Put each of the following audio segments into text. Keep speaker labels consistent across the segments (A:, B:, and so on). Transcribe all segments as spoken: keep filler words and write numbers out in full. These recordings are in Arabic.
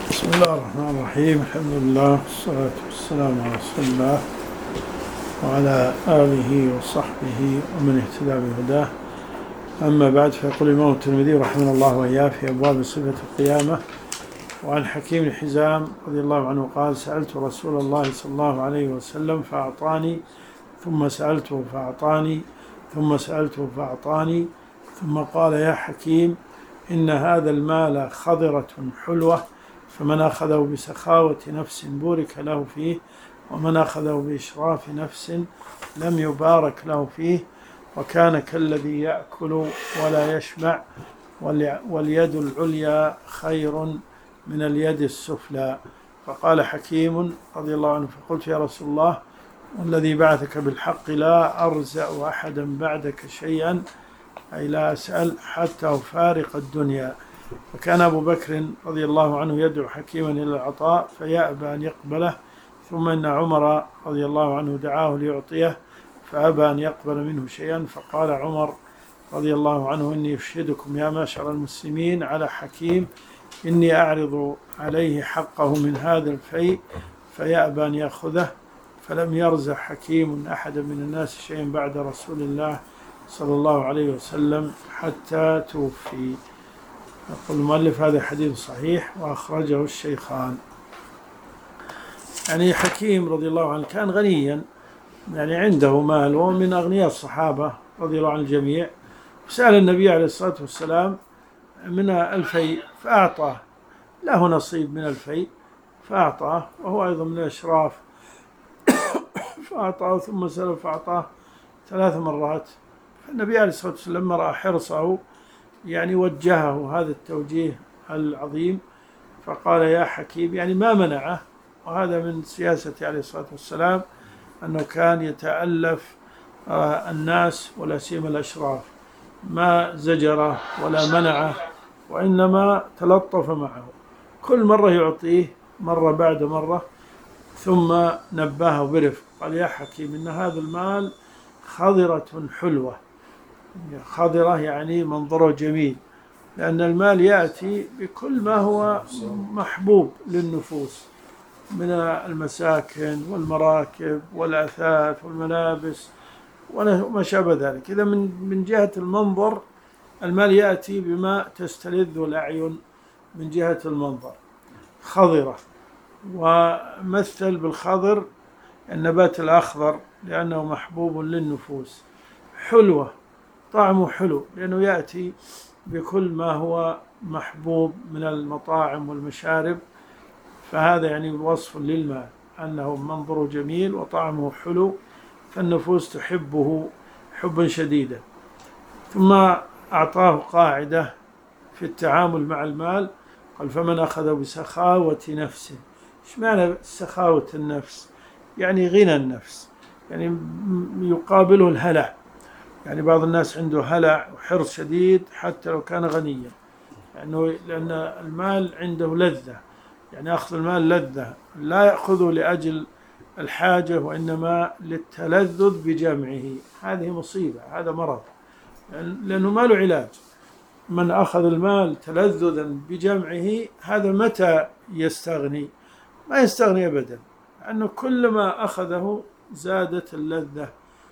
A: بسم الله الرحمن الرحيم. الحمد لله والصلاة والسلام على رسول الله وعلى آله وصحبه ومن اهتدى بهداه. أما بعد، فيقول الإمام الترمذي رحمه الله وإياه في أبواب صفة القيامة: وعن حكيم بن حزام رضي الله عنه قال: سألت رسول الله صلى الله عليه وسلم فأعطاني، ثم سألته فأعطاني، ثم سألته فأعطاني، ثم قال: يا حكيم، إن هذا المال خضرة حلوة، فمن أخذه بسخاوة نفس بورك له فيه، ومن أخذه بإشراف نفس لم يبارك له فيه، وكان كالذي يأكل ولا يشبع، واليد العليا خير من اليد السفلى. فقال حكيم رضي الله عنه: فقلت: يا رسول الله، والذي بعثك بالحق لا أرزأ أحدا بعدك شيئا، أي لا أسأل حتى أفارق الدنيا. فكان أبو بكر رضي الله عنه يدعو حكيما إلى العطاء فيأبى أن يقبله، ثم إن عمر رضي الله عنه دعاه ليعطيه فأبى أن يقبل منه شيئا، فقال عمر رضي الله عنه: إني أشهدكم يا معشر المسلمين على حكيم، إني أعرض عليه حقه من هذا الفيء فيأبى أن يأخذه. فلم يرزق حكيم أحد من الناس شيئا بعد رسول الله صلى الله عليه وسلم حتى توفي. يقول المؤلف: هذا حديث صحيح وأخرجه الشيخان. يعني حكيم رضي الله عنه كان غنيا، يعني عنده مال، ومن أغنياء الصحابة رضي الله عن الجميع. سأل النبي عليه الصلاة والسلام من الفيء فأعطاه، له نصيب من الفيء فأعطاه، وهو أيضا من الأشراف فأعطاه، ثم سأل فأعطاه ثلاث مرات. فالنبي عليه الصلاة والسلام لما رأى حرصه يعني وجهه هذا التوجيه العظيم، فقال: يا حكيم، يعني ما منعه. وهذا من سياسة عليه الصلاة والسلام، أنه كان يتألف الناس ولا سيما الأشراف، ما زجره ولا منعه، وإنما تلطف معه، كل مرة يعطيه مرة بعد مرة، ثم نبهه برفق. قال: يا حكيم، إن هذا المال خضرة حلوة. خضرة يعني منظره جميل، لأن المال يأتي بكل ما هو محبوب للنفوس من المساكن والمراكب والأثاث والملابس وما شابه ذلك. إذا من من جهة المنظر المال يأتي بما تستلذ الأعين من جهة المنظر، خضرة. ومثل بالخضر النبات الأخضر لأنه محبوب للنفوس. حلوة، طعمه حلو لأنه يأتي بكل ما هو محبوب من المطاعم والمشارب. فهذا يعني وصف للمال، أنه منظره جميل وطعمه حلو، فالنفوس تحبه حبا شديدا. ثم أعطاه قاعدة في التعامل مع المال، قال: فمن أخذ بسخاوة نفسه. إيش معنى سخاوة النفس؟ يعني غنى النفس، يعني يقابله الهلع. يعني بعض الناس عنده هلع وحرص شديد حتى لو كان غنيا، يعني لأن المال عنده لذة، يعني أخذ المال لذة، لا يأخذه لأجل الحاجة وإنما للتلذذ بجمعه. هذه مصيبة، هذا مرض، لأنه ما له علاج. من أخذ المال تلذذا بجمعه هذا متى يستغني؟ ما يستغني أبدا، لأنه كلما أخذه زادت اللذة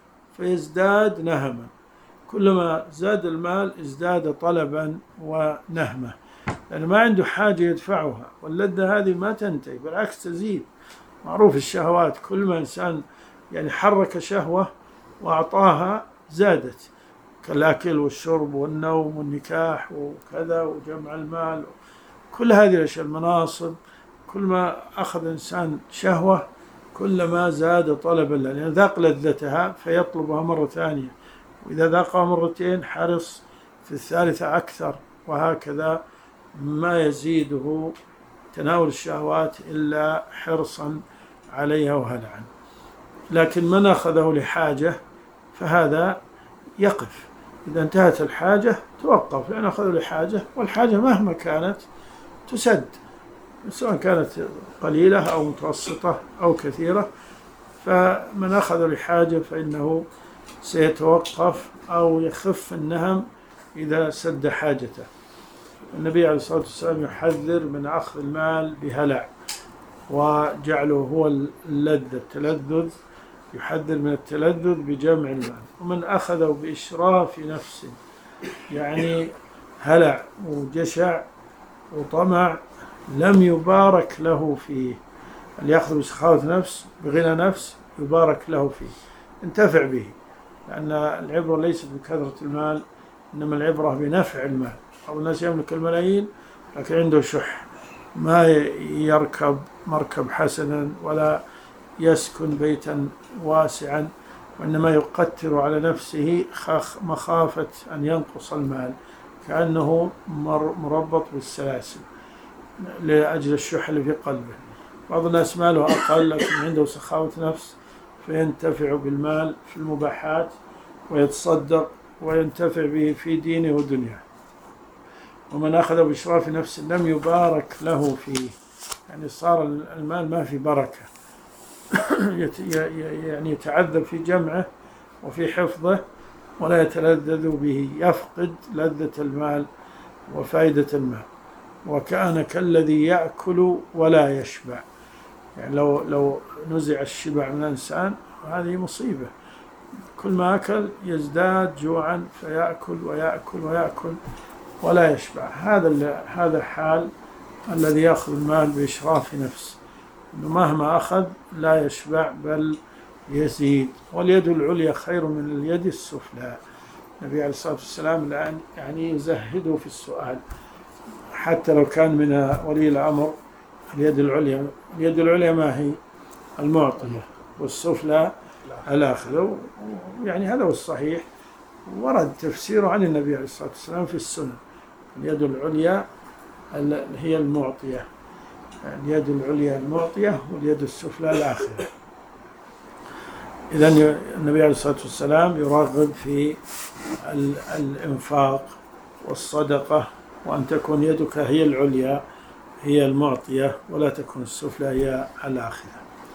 A: فيزداد نهما. كلما زاد المال ازداد طلبا ونهمة، لأنه ما عنده حاجة يدفعها، واللذة هذه ما تنتهي، بالعكس تزيد. معروف الشهوات، كل ما إنسان يعني حرك شهوة وأعطاها زادت، كالأكل والشرب والنوم والنكاح وكذا وجمع المال، كل هذه الأشياء، المناصب. كل ما أخذ إنسان شهوة كلما زاد طلبا لها، لأن ذاق لذتها فيطلبها مرة ثانية، وإذا ذاقها مرتين حرص في الثالثة أكثر، وهكذا ما يزيده تناول الشهوات إلا حرصا عليها وهلعا. لكن من أخذه لحاجة فهذا يقف، إذا انتهت الحاجة توقف، لأن أخذه لحاجة، والحاجة مهما كانت تسد، سواء كانت قليلة أو متوسطة أو كثيرة. فمن أخذ لحاجة فإنه سيتوقف أو يخف النهم إذا سد حاجته. النبي عليه الصلاة والسلام يحذر من أخذ المال بهلع وجعله هو اللذة التلذذ، يحذر من التلذذ بجمع المال. ومن أخذه بإشراف نفسه يعني هلع وجشع وطمع لم يبارك له فيه. اللي يأخذ بسخاوة نفس بغنى نفس يبارك له فيه، انتفع به، لأن العبرة ليست بكثرة المال، إنما العبرة بنفع المال. بعض الناس يملك الملايين لكن عنده شح، ما يركب مركب حسنا ولا يسكن بيتا واسعا، وإنما يقتر على نفسه مخافة أن ينقص المال، كأنه مربط بالسلاسل لأجل الشح اللي في قلبه. بعض الناس ماله أقل لكن عنده سخاوة نفس فينتفع بالمال في المباحات ويتصدق وينتفع به في دينه ودنياه. ومن أخذ بإشراف نفس لم يبارك له فيه، يعني صار المال ما في بركة يعني يتعذب في جمعه وفي حفظه ولا يتلذذ به، يفقد لذة المال وفائدة المال، وكان كالذي يأكل ولا يشبع. يعني لو لو نزع الشبع من الإنسان هذه مصيبة، كل ما أكل يزداد جوعا فيأكل ويأكل ويأكل ولا يشبع. هذا هذا حال الذي يأخذ المال بإشراف نفس، إنه مهما أخذ لا يشبع بل يزيد. واليد العليا خير من اليد السفلى. النبي عليه الصلاة والسلام الآن يعني يزهده في السؤال، حتى لو كان من ولي الأمر. اليد العليا، اليد العليا ما هي؟ المعطية، والسفلى الآخذة. يعني هذا هو الصحيح، ورد تفسيره عن النبي عليه الصلاة والسلام في السنة. اليد العليا هي المعطية، اليد العليا المعطية واليد السفلى الآخذة. إذن النبي عليه الصلاة والسلام يرغب في الإنفاق والصدقة، وأن تكون يدك هي العليا هي المعطية ولا تكون السفلى هي الآخذة.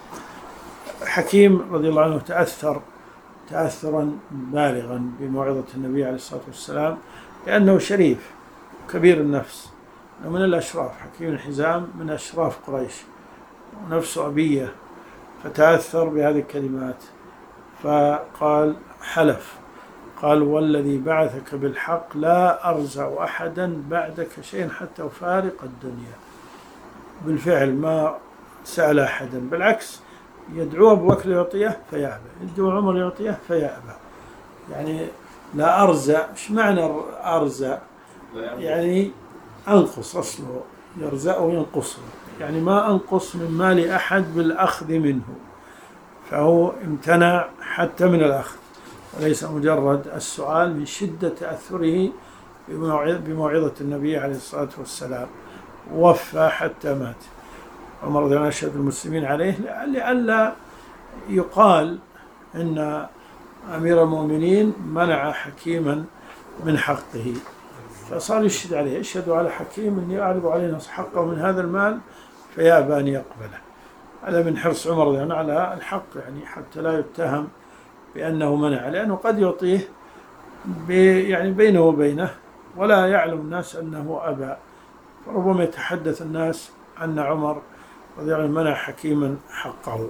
A: حكيم رضي الله عنه تأثر تأثرا بالغا بموعظة النبي عليه الصلاة والسلام، لأنه شريف كبير النفس من الأشراف. حكيم الحزام من أشراف قريش ونفسه أبية، فتأثر بهذه الكلمات فقال حلف، قال والذي بعثك بالحق لا أرزع أحدا بعدك شيئا حتى أفارق الدنيا. بالفعل ما سأل أحدا، بالعكس يدعو أبو بكر يعطيه فيأبى، يدعو عمر يعطيه فيأبى. يعني لا أرزع، إيش معنى أرزع؟ يعني أنقص، أصله يرزع وينقصه، يعني ما أنقص من مال أحد بالأخذ منه، فهو امتنع حتى من الأخذ، وليس مجرد السؤال من شدة تأثره بموعظة النبي عليه الصلاة والسلام. وفى حتى مات. عمر رضي الله عنه أشهد المسلمين عليه لئلا يقال إن أمير المؤمنين منع حكيما من حقه، فصار يشهد عليه، يشهد على حكيم أن يعرض علينا حقه من هذا المال فيأبى أن يقبله. هذا من حرص عمر رضي الله عنه على الحق، يعني حتى لا يتهم بأنه منع، لأنه قد يعطيه يعني بينه وبينه ولا يعلم الناس أنه أبى، فربما يتحدث الناس أن عمر رضي الله عنه منع حكيما حقه.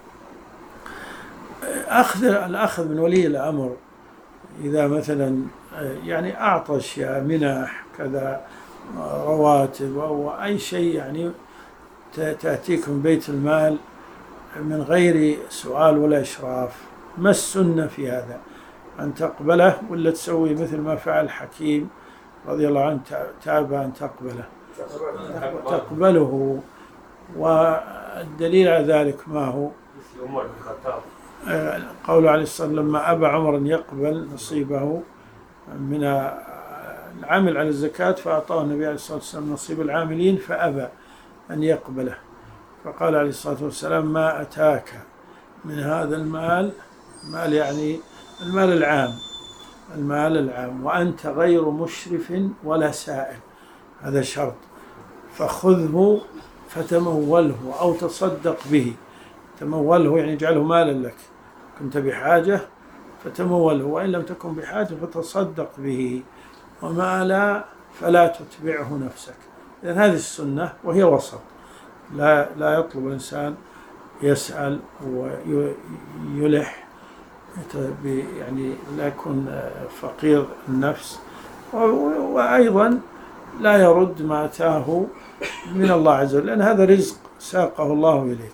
A: أخذ الأخذ من ولي الأمر إذا مثلا يعني أعطى أشياء منح كذا رواتب أو أي شيء يعني تأتيك من بيت المال من غير سؤال ولا إشراف، ما السنة في هذا؟ أن تقبله ولا تسوي مثل ما فعل حكيم رضي الله عنه تابى أن تقبله؟ تقبله. والدليل على ذلك ما هو؟ قول عليه الصلاة والسلام لما أبى عمر أن يقبل نصيبه من العامل على الزكاة فأعطاه النبي عليه الصلاة والسلام نصيب العاملين فأبى أن يقبله، فقال عليه الصلاة والسلام ما أتاك من هذا المال، مال يعني المال العام، المال العام وأنت غير مشرف ولا سائل، هذا شرط، فخذه فتموله أو تصدق به. تموله يعني اجعله مالا لك، كنت بحاجة فتموله، وإن لم تكن بحاجة فتصدق به. وما لا فلا تتبعه نفسك. لأن هذه السنة وهي وسط، لا لا يطلب الإنسان يسأل ويلح، يعني لا يكون فقير النفس، وأيضا لا يرد ما أتاه من الله عز وجل، لأن هذا رزق ساقه الله إليك.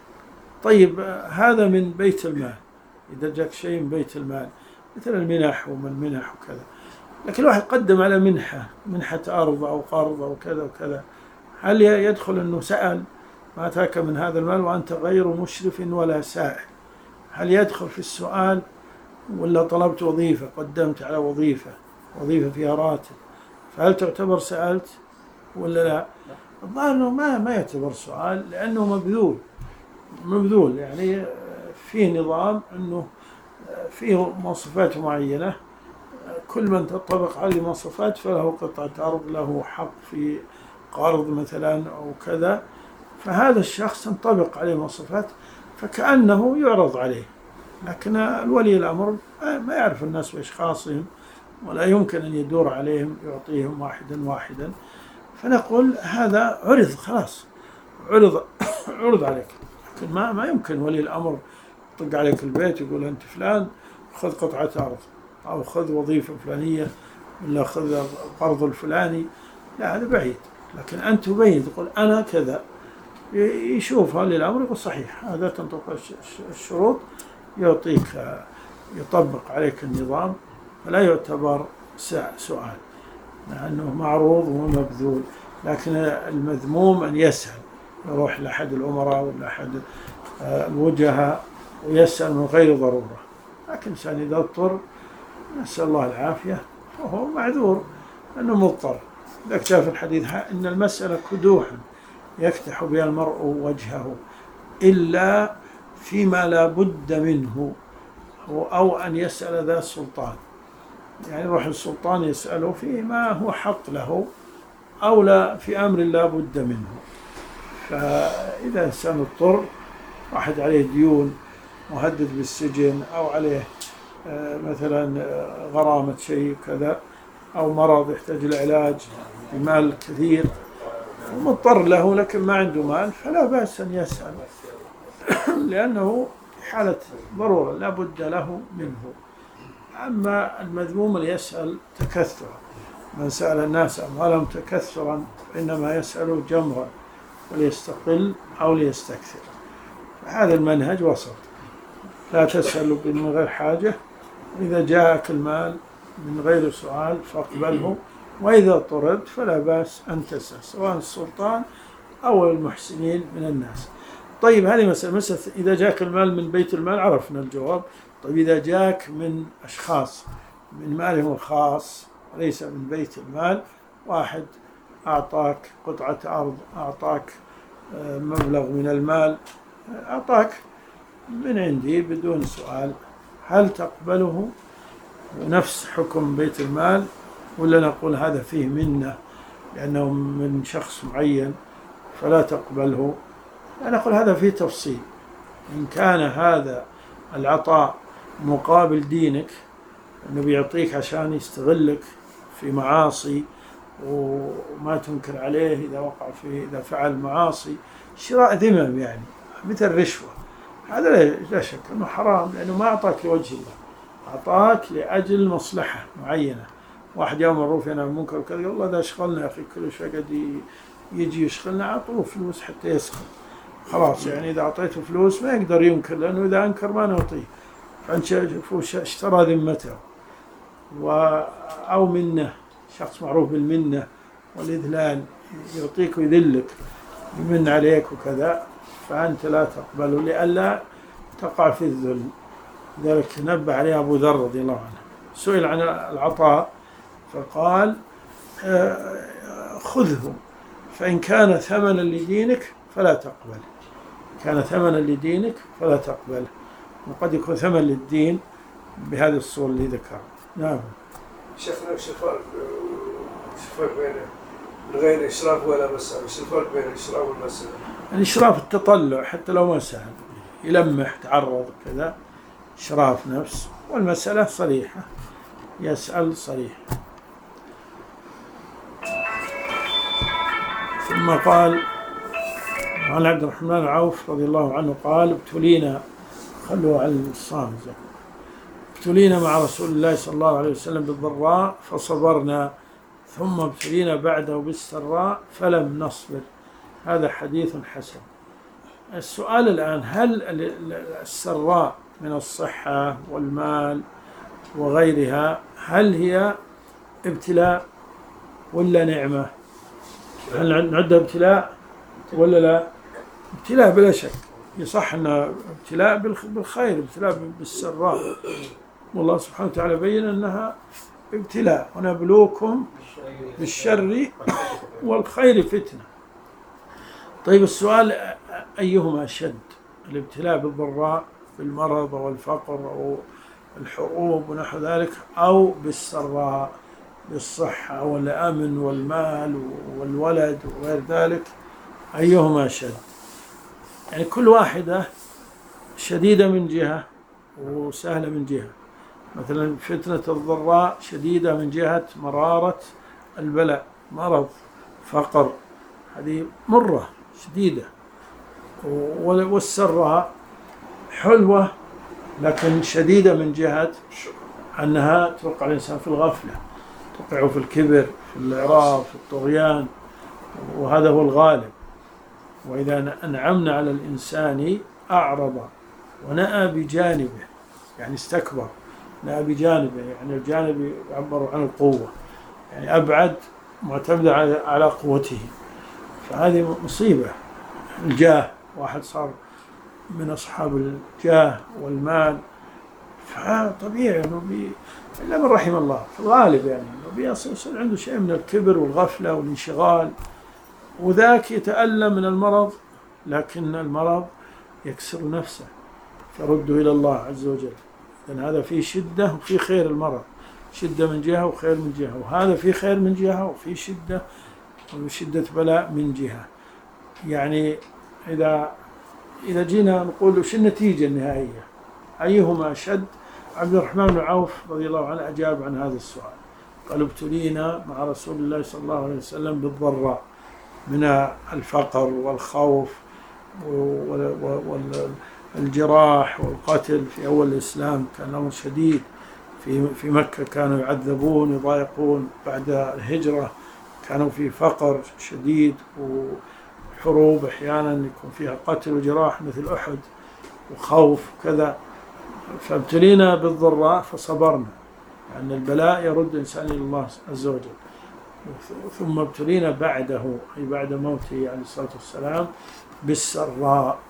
A: طيب هذا من بيت المال، إذا جاك شيء من بيت المال مثل المنح ومن المنح وكذا، لكن الواحد قدم على منحة منحة أرض أو قرض أو كذا وكذا، هل يدخل أنه سأل ما أتاك من هذا المال وأنت غير مشرف ولا سائل؟ هل يدخل في السؤال؟ ولا طلبت وظيفة، قدمت على وظيفة وظيفة فيها راتب، فهل تعتبر سألت ولا لا؟ الظاهر أنه ما ما يعتبر سؤال، لأنه مبذول مبذول يعني فيه نظام أنه فيه مواصفات معينة، كل من تطبق عليه مواصفات فله قطعة أرض، له حق في قرض مثلا أو كذا، فهذا الشخص تنطبق عليه مواصفات فكأنه يعرض عليه. لكن الولي الأمر ما يعرف الناس بأشخاصهم، ولا يمكن أن يدور عليهم يعطيهم واحدا واحدا، فنقول هذا عرض خلاص، عرض عرض عليك، لكن ما ما يمكن ولي الأمر يطق عليك البيت يقول أنت فلان خذ قطعة أرض أو خذ وظيفة فلانية ولا خذ القرض الفلاني، لا هذا بعيد. لكن أن تبين تقول أنا كذا، يشوف ولي الأمر يقول صحيح هذا تنطبق الشروط، يعطيك يطبق عليك النظام، فلا يعتبر سؤال لأنه معروض ومبذول. لكن المذموم أن يسأل، يروح لأحد الأمراء ولا أحد الوجهاء ويسأل من غير ضرورة، لكن إنسان إذا اضطر نسأل الله العافية فهو معذور أنه مضطر. لذلك جاء في الحديث إن المسألة كدوح يفتح بها المرء وجهه إلا فيما لا بد منه، أو أن يسأل ذا السلطان، يعني يروح السلطان يسأله فيما هو حق له أو لا في أمر لا بد منه. فإذا إنسان اضطر، واحد عليه ديون مهدد بالسجن أو عليه مثلا غرامة شيء كذا أو مرض يحتاج العلاج بمال كثير ومضطر له لكن ما عنده مال، فلا بأس أن يسأل لأنه حالة ضرورة لا بد له منه. أما المذموم اللي يسأل تكثرا، من سأل الناس أموالهم تكثرا فإنما يسأل جمرا وليستقل أو ليستكثر، فهذا المنهج وسط، لا تسأل من غير حاجة، إذا جاءك المال من غير سؤال فاقبله، وإذا اضطررت فلا بأس أن تسأل سواء السلطان أو المحسنين من الناس. طيب هذه مسألة مسألة إذا جاءك المال من بيت المال عرفنا الجواب. طيب إذا جاءك من أشخاص من مالهم الخاص وليس من بيت المال، واحد أعطاك قطعة أرض، أعطاك مبلغ من المال، أعطاك من عندي بدون سؤال، هل تقبله نفس حكم بيت المال ولا نقول هذا فيه منة لأنه من شخص معين فلا تقبله؟ نقول هذا فيه تفصيل. إن كان هذا العطاء مقابل دينك، أنه بيعطيك عشان يستغلك في معاصي وما تنكر عليه إذا وقع في إذا فعل معاصي، شراء ذمم يعني مثل رشوة، هذا لا شك أنه حرام، لأنه ما أعطاك لوجه الله، أعطاك لأجل مصلحة معينة. واحد يوم مر فينا المنكر وكذا، والله ده أشغلنا يا أخي، كل شوي قد يجي يشغلنا، أعطوه فلوس حتى يسخن خلاص، يعني إذا أعطيته فلوس ما يقدر ينكر، لأنه إذا أنكر ما نعطيه، فاشترى ذمته. أو منه، شخص معروف بالمنة والإذلال، يعطيك ويذلك يمن عليك وكذا، فأنت لا تقبله لئلا تقع في الذل. ذلك نبه عليه أبو ذر رضي الله عنه، سئل عن العطاء فقال خذه، فإن كان ثمنا لدينك فلا تقبل، كان ثمنا لدينك فلا تقبل، وقد يكون ثمن للدين بهذه الصورة اللي ذكرها. نعم.
B: شيخنا وش الفرق بين غير الإشراف ولا مسألة؟ وش الفرق بين الإشراف والمسألة؟
A: الإشراف التطلع حتى لو ما سأل، يلمح تعرض كذا، إشراف نفس، والمسألة صريحة، يسأل صريح. ثم قال عن عبد الرحمن بن عوف رضي الله عنه قال ابتلينا، خلوا على الصامت، ابتلينا مع رسول الله صلى الله عليه وسلم بالضراء فصبرنا، ثم ابتلينا بعده بالسراء فلم نصبر. هذا حديث حسن. السؤال الآن، هل السراء من الصحة والمال وغيرها هل هي ابتلاء ولا نعمة؟ هل نعدها ابتلاء ولا لا؟ ابتلاء بلا شك، يصح أن ابتلاء بالخير، ابتلاء بالسراء، والله سبحانه وتعالى بين أنها ابتلاء، ونبلوكم بالشر والخير فتنة. طيب السؤال، أيهما أشد، الابتلاء بالضراء بالمرض والفقر أو الحروب ونحو ذلك، أو بالسراء بالصحة والأمن والمال والولد وغير ذلك، أيهما أشد؟ يعني كل واحدة شديدة من جهة وسهلة من جهة. مثلا فتنة الضراء شديدة من جهة مرارة البلاء، مرض فقر، هذه مرة شديدة. والسراء حلوة لكن شديدة من جهة أنها توقع الإنسان في الغفلة، توقعه في الكبر، في الإعراض، في الطغيان، وهذا هو الغالب. وإذا أنعمنا على الإنسان أعرض ونأى بجانبه، يعني استكبر، نأى بجانبه، يعني الجانب يعبر عن القوة، يعني أبعد، معتمد على قوته، فهذه مصيبة. الجاه، واحد صار من أصحاب الجاه والمال، فطبيعي أنه بي إلا من رحم الله في الغالب، يعني أنه بيصير عنده شيء من الكبر والغفلة والانشغال، وذاك يتألم من المرض، لكن المرض يكسر نفسه فرده إلى الله عز وجل. لأن هذا فيه شدة وفيه خير، المرض شدة من جهة وخير من جهة، وهذا فيه خير من جهة وفيه شدة وشدة بلاء من جهة. يعني إذا إذا جينا نقول وش النتيجة النهائية، أيهما أشد؟ عبد الرحمن بن عوف رضي الله عنه أجاب عن هذا السؤال، قال ابتلينا مع رسول الله صلى الله عليه وسلم بالضراء من الفقر والخوف والجراح والقتل. في أول الإسلام كان الأمر شديد، في في مكة كانوا يعذبون يضايقون، بعد الهجرة كانوا في فقر شديد وحروب أحيانا يكون فيها قتل وجراح مثل أحد وخوف وكذا. فابتلينا بالضراء فصبرنا، لأن يعني البلاء يرد الإنسان إلى الله عز وجل. ثم ابتلينا بعده، أي بعد موته عليه الصلاة والسلام، بالسراء،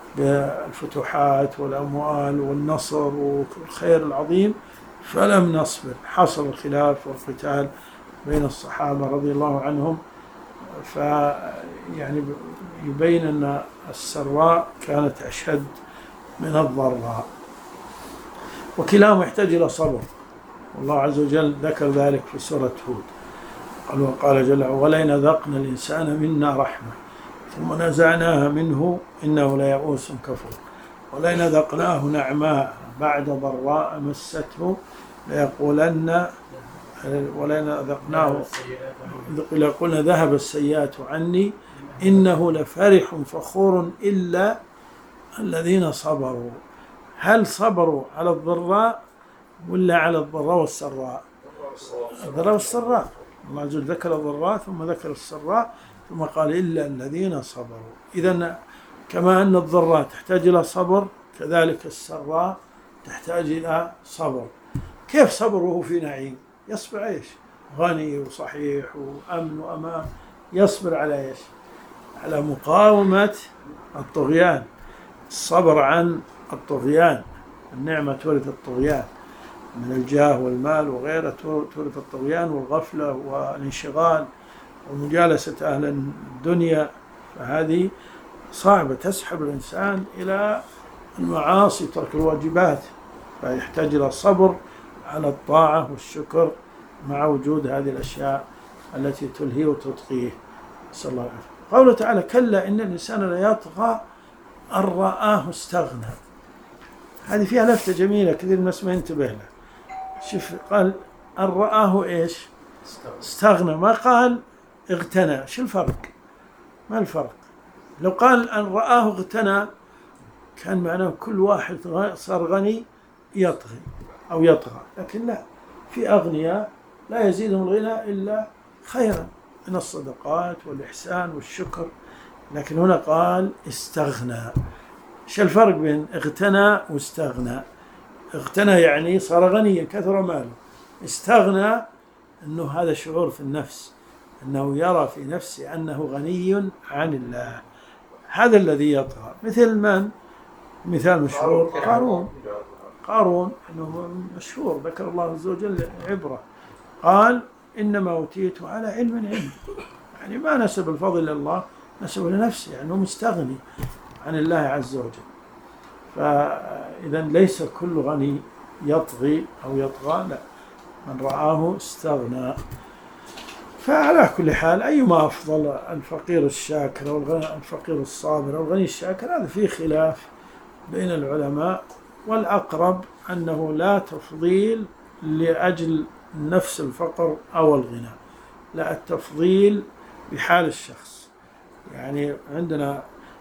A: بالفتوحات والأموال والنصر والخير العظيم، فلم نصبر. حصل الخلاف والقتال بين الصحابة رضي الله عنهم، فيعني يبين أن السراء كانت أشد من الضراء، وكلاهما يحتاج إلى صبر، والله عز وجل ذكر ذلك في سورة هود. قال وقال جل وعلا ولئن أذقنا الإنسان منا رحمة ثم نزعناها منه إنه ليئوس كفور ولئن أذقناه نعماء بعد ضراء مسته ليقولن ولئن أذقناه ليقولن ذهب السيئات عني إنه لفرح فخور إلا الذين صبروا. هل صبروا على الضراء ولا على الضراء والسراء؟ الضراء والسراء. الله عز وجل ذكر الضراء ثم ذكر السراء ثم قال إلا الذين صبروا. إذن كما أن الضراء تحتاج إلى صبر، كذلك السراء تحتاج إلى صبر. كيف صبره في نعيم؟ يصبر ايش؟ غني وصحيح وأمن وأمان، يصبر على ايش؟ على مقاومة الطغيان، الصبر عن الطغيان. النعمة تورث الطغيان، من الجاه والمال وغيره تورث الطغيان والغفلة والانشغال ومجالسة أهل الدنيا، فهذه صعبة تسحب الإنسان إلى المعاصي، ترك الواجبات، فيحتاج إلى الصبر على الطاعة والشكر مع وجود هذه الأشياء التي تلهي وتطغيه. نسأل الله العافية. قوله تعالى كلا إن الإنسان ليطغى أن رآه استغنى، هذه فيها لفتة جميلة كثير الناس ما ينتبه لها. شوف قال أن رآه إيش؟ استغنى، ما قال اغتنى. شو الفرق؟ ما الفرق؟ لو قال أن رآه اغتنى كان معناه كل واحد صار غني يطغي أو يطغى، لكن لا، في أغنياء لا يزيدهم الغنى إلا خيرا من الصدقات والإحسان والشكر، لكن هنا قال استغنى. ايش الفرق بين اغتنى واستغنى؟ اغتنى يعني صار غنيا كثر ماله، استغنى انه هذا شعور في النفس، انه يرى في نفسه انه غني عن الله، هذا الذي يطغى. مثل من؟ مثال مشهور قارون. قارون انه مشهور ذكر الله عز وجل عبره، قال انما اوتيته على علم عندي، يعني ما نسب الفضل الى الله، نسبه لنفسه، يعني مستغني عن الله عز وجل. فإذا ليس كل غني يطغي أو يطغى، لا، من رآه استغنى. فعلى كل حال أيما أفضل، الفقير الشاكر أو الفقير الصابر أو الغني الشاكر، هذا فيه خلاف بين العلماء، والأقرب أنه لا تفضيل لأجل نفس الفقر أو الغنى، لا، التفضيل بحال الشخص. يعني عندنا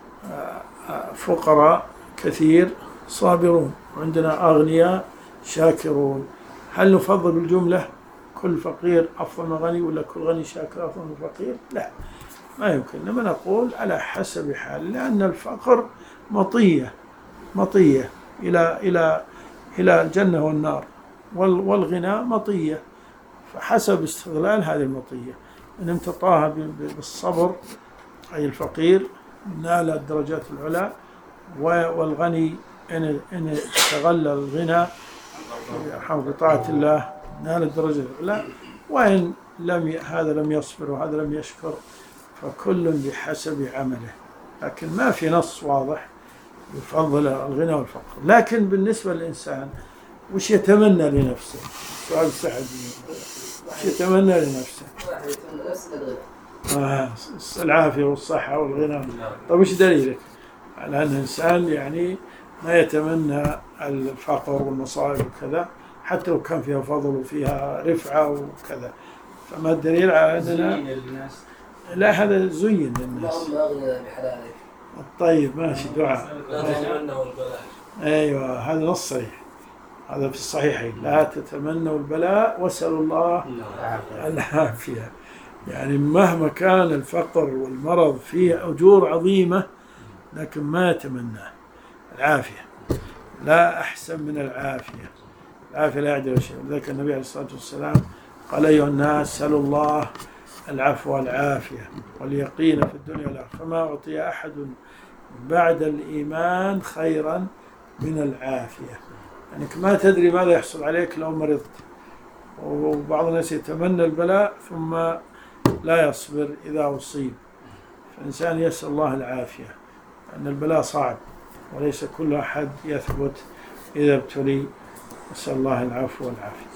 A: فقراء كثير صابرون، وعندنا أغنياء شاكرون، هل نفضل بالجملة كل فقير أفضل من غني، ولا كل غني شاكر أفضل من فقير؟ لا، ما يمكن. لما نقول على حسب حال، لأن الفقر مطية مطية إلى إلى إلى الجنة والنار، والغنى مطية، فحسب استغلال هذه المطية. إن امتطاها بالصبر أي الفقير نال الدرجات العلى، والغني إن إن استغل الغنى بطاعة الله نال الدرجة العلى، وإن لم هذا لم يصبر وهذا لم يشكر، فكل بحسب عمله. لكن ما في نص واضح يفضل الغنى والفقر. لكن بالنسبة للإنسان وش يتمنى لنفسه؟ سؤال سعد، وش يتمنى لنفسه؟ آه العافية والصحة والغنى. طيب وش دليلك على أن الإنسان يعني ما يتمنى الفقر والمصائب وكذا، حتى لو كان فيها فضل وفيها رفعة وكذا؟ فما الدليل على أننا لا، هذا زين للناس. طيب ماشي، دعاء. أيوة، هذا نص صحيح، هذا في الصحيحين، لا تتمنوا البلاء واسألوا الله العافية. يعني مهما كان الفقر والمرض فيه أجور عظيمة، لكن ما يتمناه العافية، لا أحسن من العافية. العافية لا يعدل شيء. ولذلك النبي عليه الصلاة والسلام قال أيها الناس سألوا الله العفو والعافية واليقين في الدنيا والآخرة، فما أعطي أحد بعد الإيمان خيرا من العافية. يعني ما تدري ماذا يحصل عليك لو مرضت، وبعض الناس يتمنى البلاء ثم لا يصبر إذا أصيب. فالإنسان يسأل الله العافية، أن البلاء صعب وليس كل أحد يثبت إذا ابتلي، نسأل الله العفو والعافية.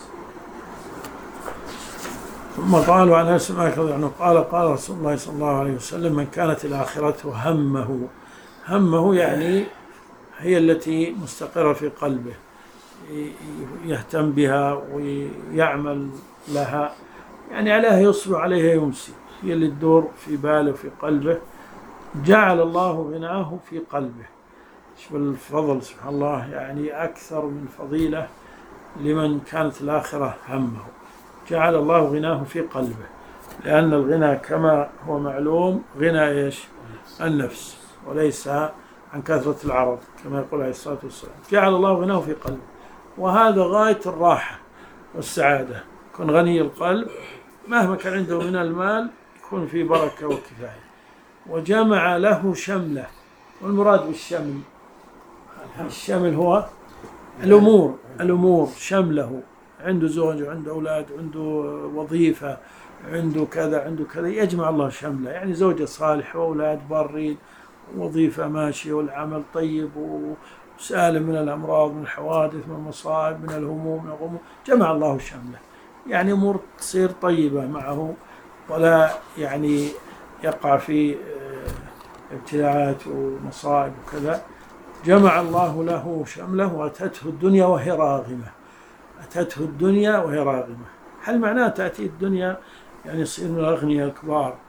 A: ثم قالوا عن أنس بن مالك قال قال رسول الله صلى الله عليه وسلم من كانت الآخرة همه، همه يعني هي التي مستقرة في قلبه، يهتم بها ويعمل لها، يعني عليها يصبح عليها يمسي، هي اللي تدور في باله في قلبه، جعل الله غناه في قلبه. شوف الفضل سبحان الله، يعني أكثر من فضيلة لمن كانت الآخرة همه، جعل الله غناه في قلبه. لأن الغنى كما هو معلوم غنى إيش؟ النفس، وليس عن كثرة العرض كما يقول عليه الصلاة والسلام. جعل الله غناه في قلبه، وهذا غاية الراحة والسعادة. يكون غني القلب مهما كان عنده من المال يكون في بركة وكفاية. وجمع له شمله، والمراد بالشمل الشمل هو الأمور، الأمور شمله، عنده زوج وعنده أولاد وعنده وظيفة عنده كذا عنده كذا، يجمع الله شمله، يعني زوجة صالح وأولاد بارين ووظيفة ماشية والعمل طيب وسالم من الأمراض من الحوادث من المصائب من الهموم من الغموم، جمع الله شمله، يعني أمور تصير طيبة معه ولا يعني يقع في ابتلاعات ومصائب وكذا. جمع الله له شمله وأتته الدنيا وهي راغمة، أتته الدنيا وهي راغمة. هل معناه تأتي الدنيا يعني يصير من الأغنياء الكبار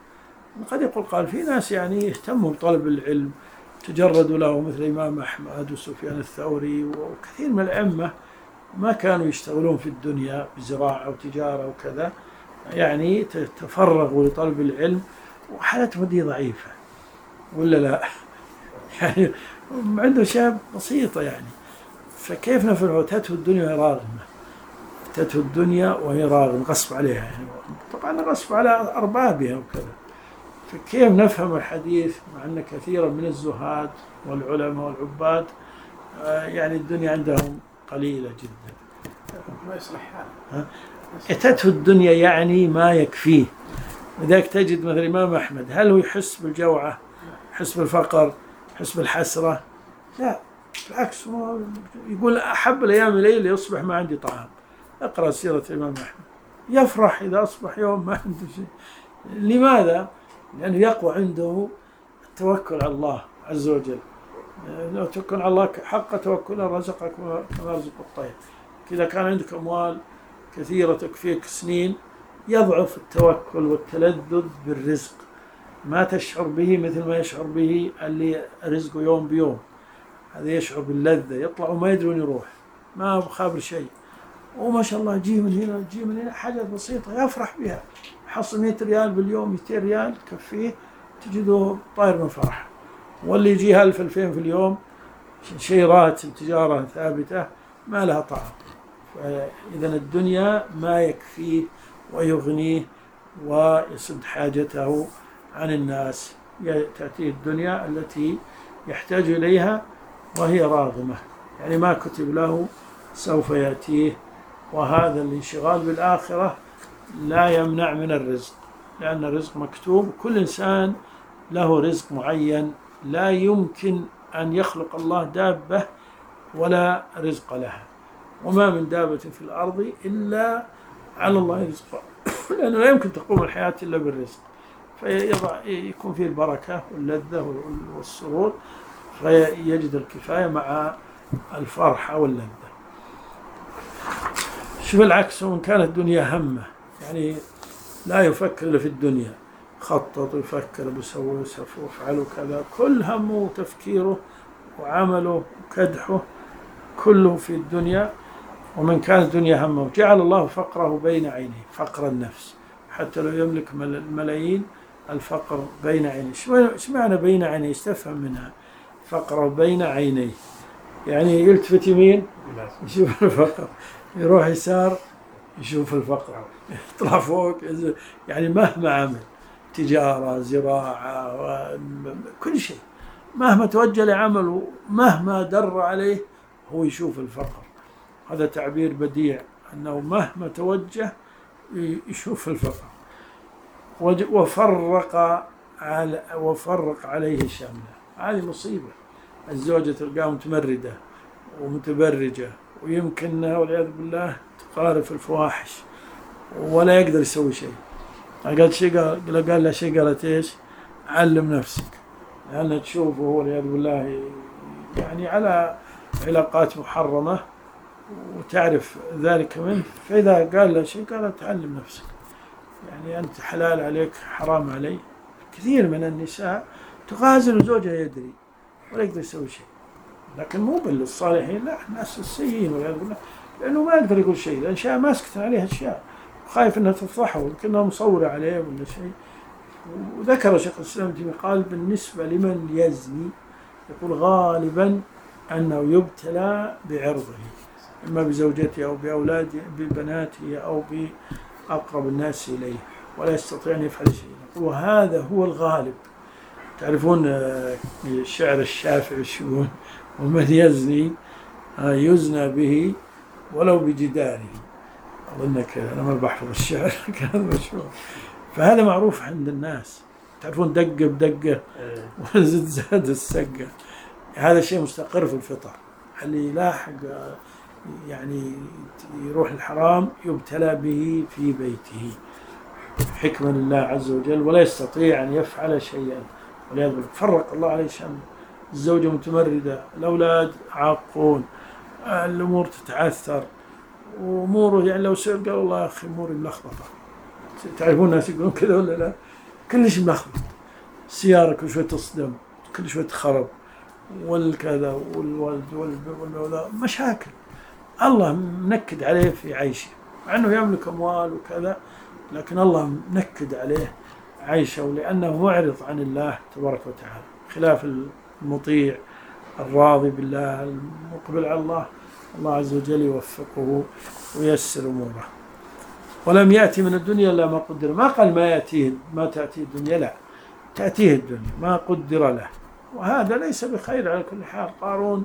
A: قد يقول قال في ناس يعني يهتموا بطلب العلم تجردوا له مثل الإمام أحمد وسفيان الثوري وكثير من الأئمة ما كانوا يشتغلون في الدنيا بزراعة وتجارة وكذا، يعني تفرغوا لطلب العلم وحالتهم دي ضعيفة ولا لا؟ يعني عنده شاب بسيطة يعني، فكيف نفعه؟ تته الدنيا وهي راغمة، تته الدنيا وهي راغمة غصب عليها يعني، طبعا غصب على أربابها وكذا. فكيف نفهم الحديث مع أن كثيرا من الزهاد والعلماء والعباد يعني الدنيا عندهم قليلة جدا.
B: ما يصلح حاله.
A: أتته الدنيا يعني ما يكفيه. لذلك تجد مثل الإمام أحمد هل هو يحس بالجوعة؟ يحس بالفقر؟ يحس بالحسرة؟ لا بالعكس، يقول أحب الأيام إلي اللي يصبح ما عندي طعام. اقرأ سيرة الإمام أحمد، يفرح إذا أصبح يوم ما عنده شيء. لماذا؟ لأنه يقوى عنده التوكل على الله عز وجل. لو توكل على الله حق توكله رزقك كما رزق الطير. إذا كان عندك أموال كثيرة تكفيك سنين يضعف التوكل والتلذذ بالرزق، ما تشعر به مثل ما يشعر به اللي رزقه يوم بيوم. هذا يشعر باللذة، يطلع وما يدري وين يروح، ما بخابر شيء، وما شاء الله يجي من هنا يجي من هنا حاجة بسيطة يفرح بها، حصل مئة ريال باليوم مئتين ريال تكفيه تجده طاير من فرح. واللي يجي ألف ألفين في اليوم شيء راتب تجارة ثابتة ما لها طعم. فإذا الدنيا ما يكفيه ويغنيه ويسد حاجته عن الناس، تأتيه الدنيا التي يحتاج إليها وهي راغمة، يعني ما كتب له سوف يأتيه. وهذا الانشغال بالآخرة لا يمنع من الرزق، لأن الرزق مكتوب، كل إنسان له رزق معين، لا يمكن أن يخلق الله دابة ولا رزق لها، وما من دابة في الأرض إلا على الله رزقها لأنه لا يمكن تقوم الحياة إلا بالرزق، فيضع يكون فيه البركة واللذة والسرور، فيجد الكفاية مع الفرحة واللذة. شوف العكس، وإن كانت الدنيا همه يعني لا يفكر إلا في الدنيا، خطط ويفكر بسوي وسوي وفعل كذا، كل همه وتفكيره وعمله وكدحه كله في الدنيا. ومن كانت الدنيا همه جعل الله فقره بين عينيه، فقر النفس، حتى لو يملك الملايين الفقر بين عينيه. ايش معنى بين عينيه؟ استفهم منها. فقره بين عينيه يعني يلتفت يمين يشوف الفقر، يروح يسار يشوف الفقر، يطلع فوق يعني مهما عمل تجارة زراعة كل شيء، مهما توجه لعمله مهما در عليه هو يشوف الفقر. هذا تعبير بديع أنه مهما توجه يشوف الفقر. وفرق على وفرق عليه شمله. هذه مصيبة، الزوجة تلقاها متمردة ومتبرجة ويمكنها والعياذ بالله تقارف الفواحش ولا يقدر يسوي شيء. قال شيء قال قال له شيء قالت ايش؟ علم نفسك، لأن تشوفه هو والعياذ بالله يعني على علاقات محرمة وتعرف ذلك منه، فإذا قال له شيء قالت تعلم نفسك، يعني أنت حلال عليك حرام علي. كثير من النساء تغازل زوجها يدري ولا يقدر يسوي شيء، لكن مو بالصالحين، لا الناس السيئين والعياذ بالله، لأنه ما يقدر يقول شيء، لأن شيء ماسكت عليه أشياء خايف أنها تفضحه ويمكنها مصورة عليه ولا شيء. وذكر شيخ الإسلام تيمية قال بالنسبة لمن يزني يقول غالبا أنه يبتلى بعرضه، إما بزوجته أو بأولاده ببناته أو بأقرب الناس إليه، ولا يستطيع أن يفعل شيء. وهذا هو الغالب. تعرفون الشعر الشافعي شو؟ ومن يزني يزنى به ولو بجداره. أظن كذا، أنا ما بحفظ الشعر كان مشهور. فهذا معروف عند الناس، تعرفون دقة بدقة وزد زاد السقة. هذا شيء مستقر في الفطر، اللي يلاحق يعني يروح الحرام يبتلى به في بيته حكمة لله عز وجل، ولا يستطيع أن يفعل شيئا. ولهذا فرق الله عليه شأنه. الزوجة متمردة، الأولاد عاقون، الأمور تتعثر، وأموره يعني لو سئل قال والله يا أخي أموري ملخبطة. تعرفون الناس يقولون كذا ولا لا؟ كلش ملخبط، السيارة كل شوي تصدم، كل شوي تخرب، والكذا والولد والولد مشاكل. الله منكد عليه في عيشه، مع أنه يملك أموال وكذا، لكن الله منكد عليه عيشه لأنه معرض عن الله تبارك وتعالى، خلاف المطيع الراضي بالله المقبل على الله، الله عز وجل يوفقه وييسر أموره. ولم يأتي من الدنيا إلا ما قدر، ما قال ما يأتيه ما تأتيه الدنيا، لا، تأتيه الدنيا ما قدر له، وهذا ليس بخير على كل حال. قارون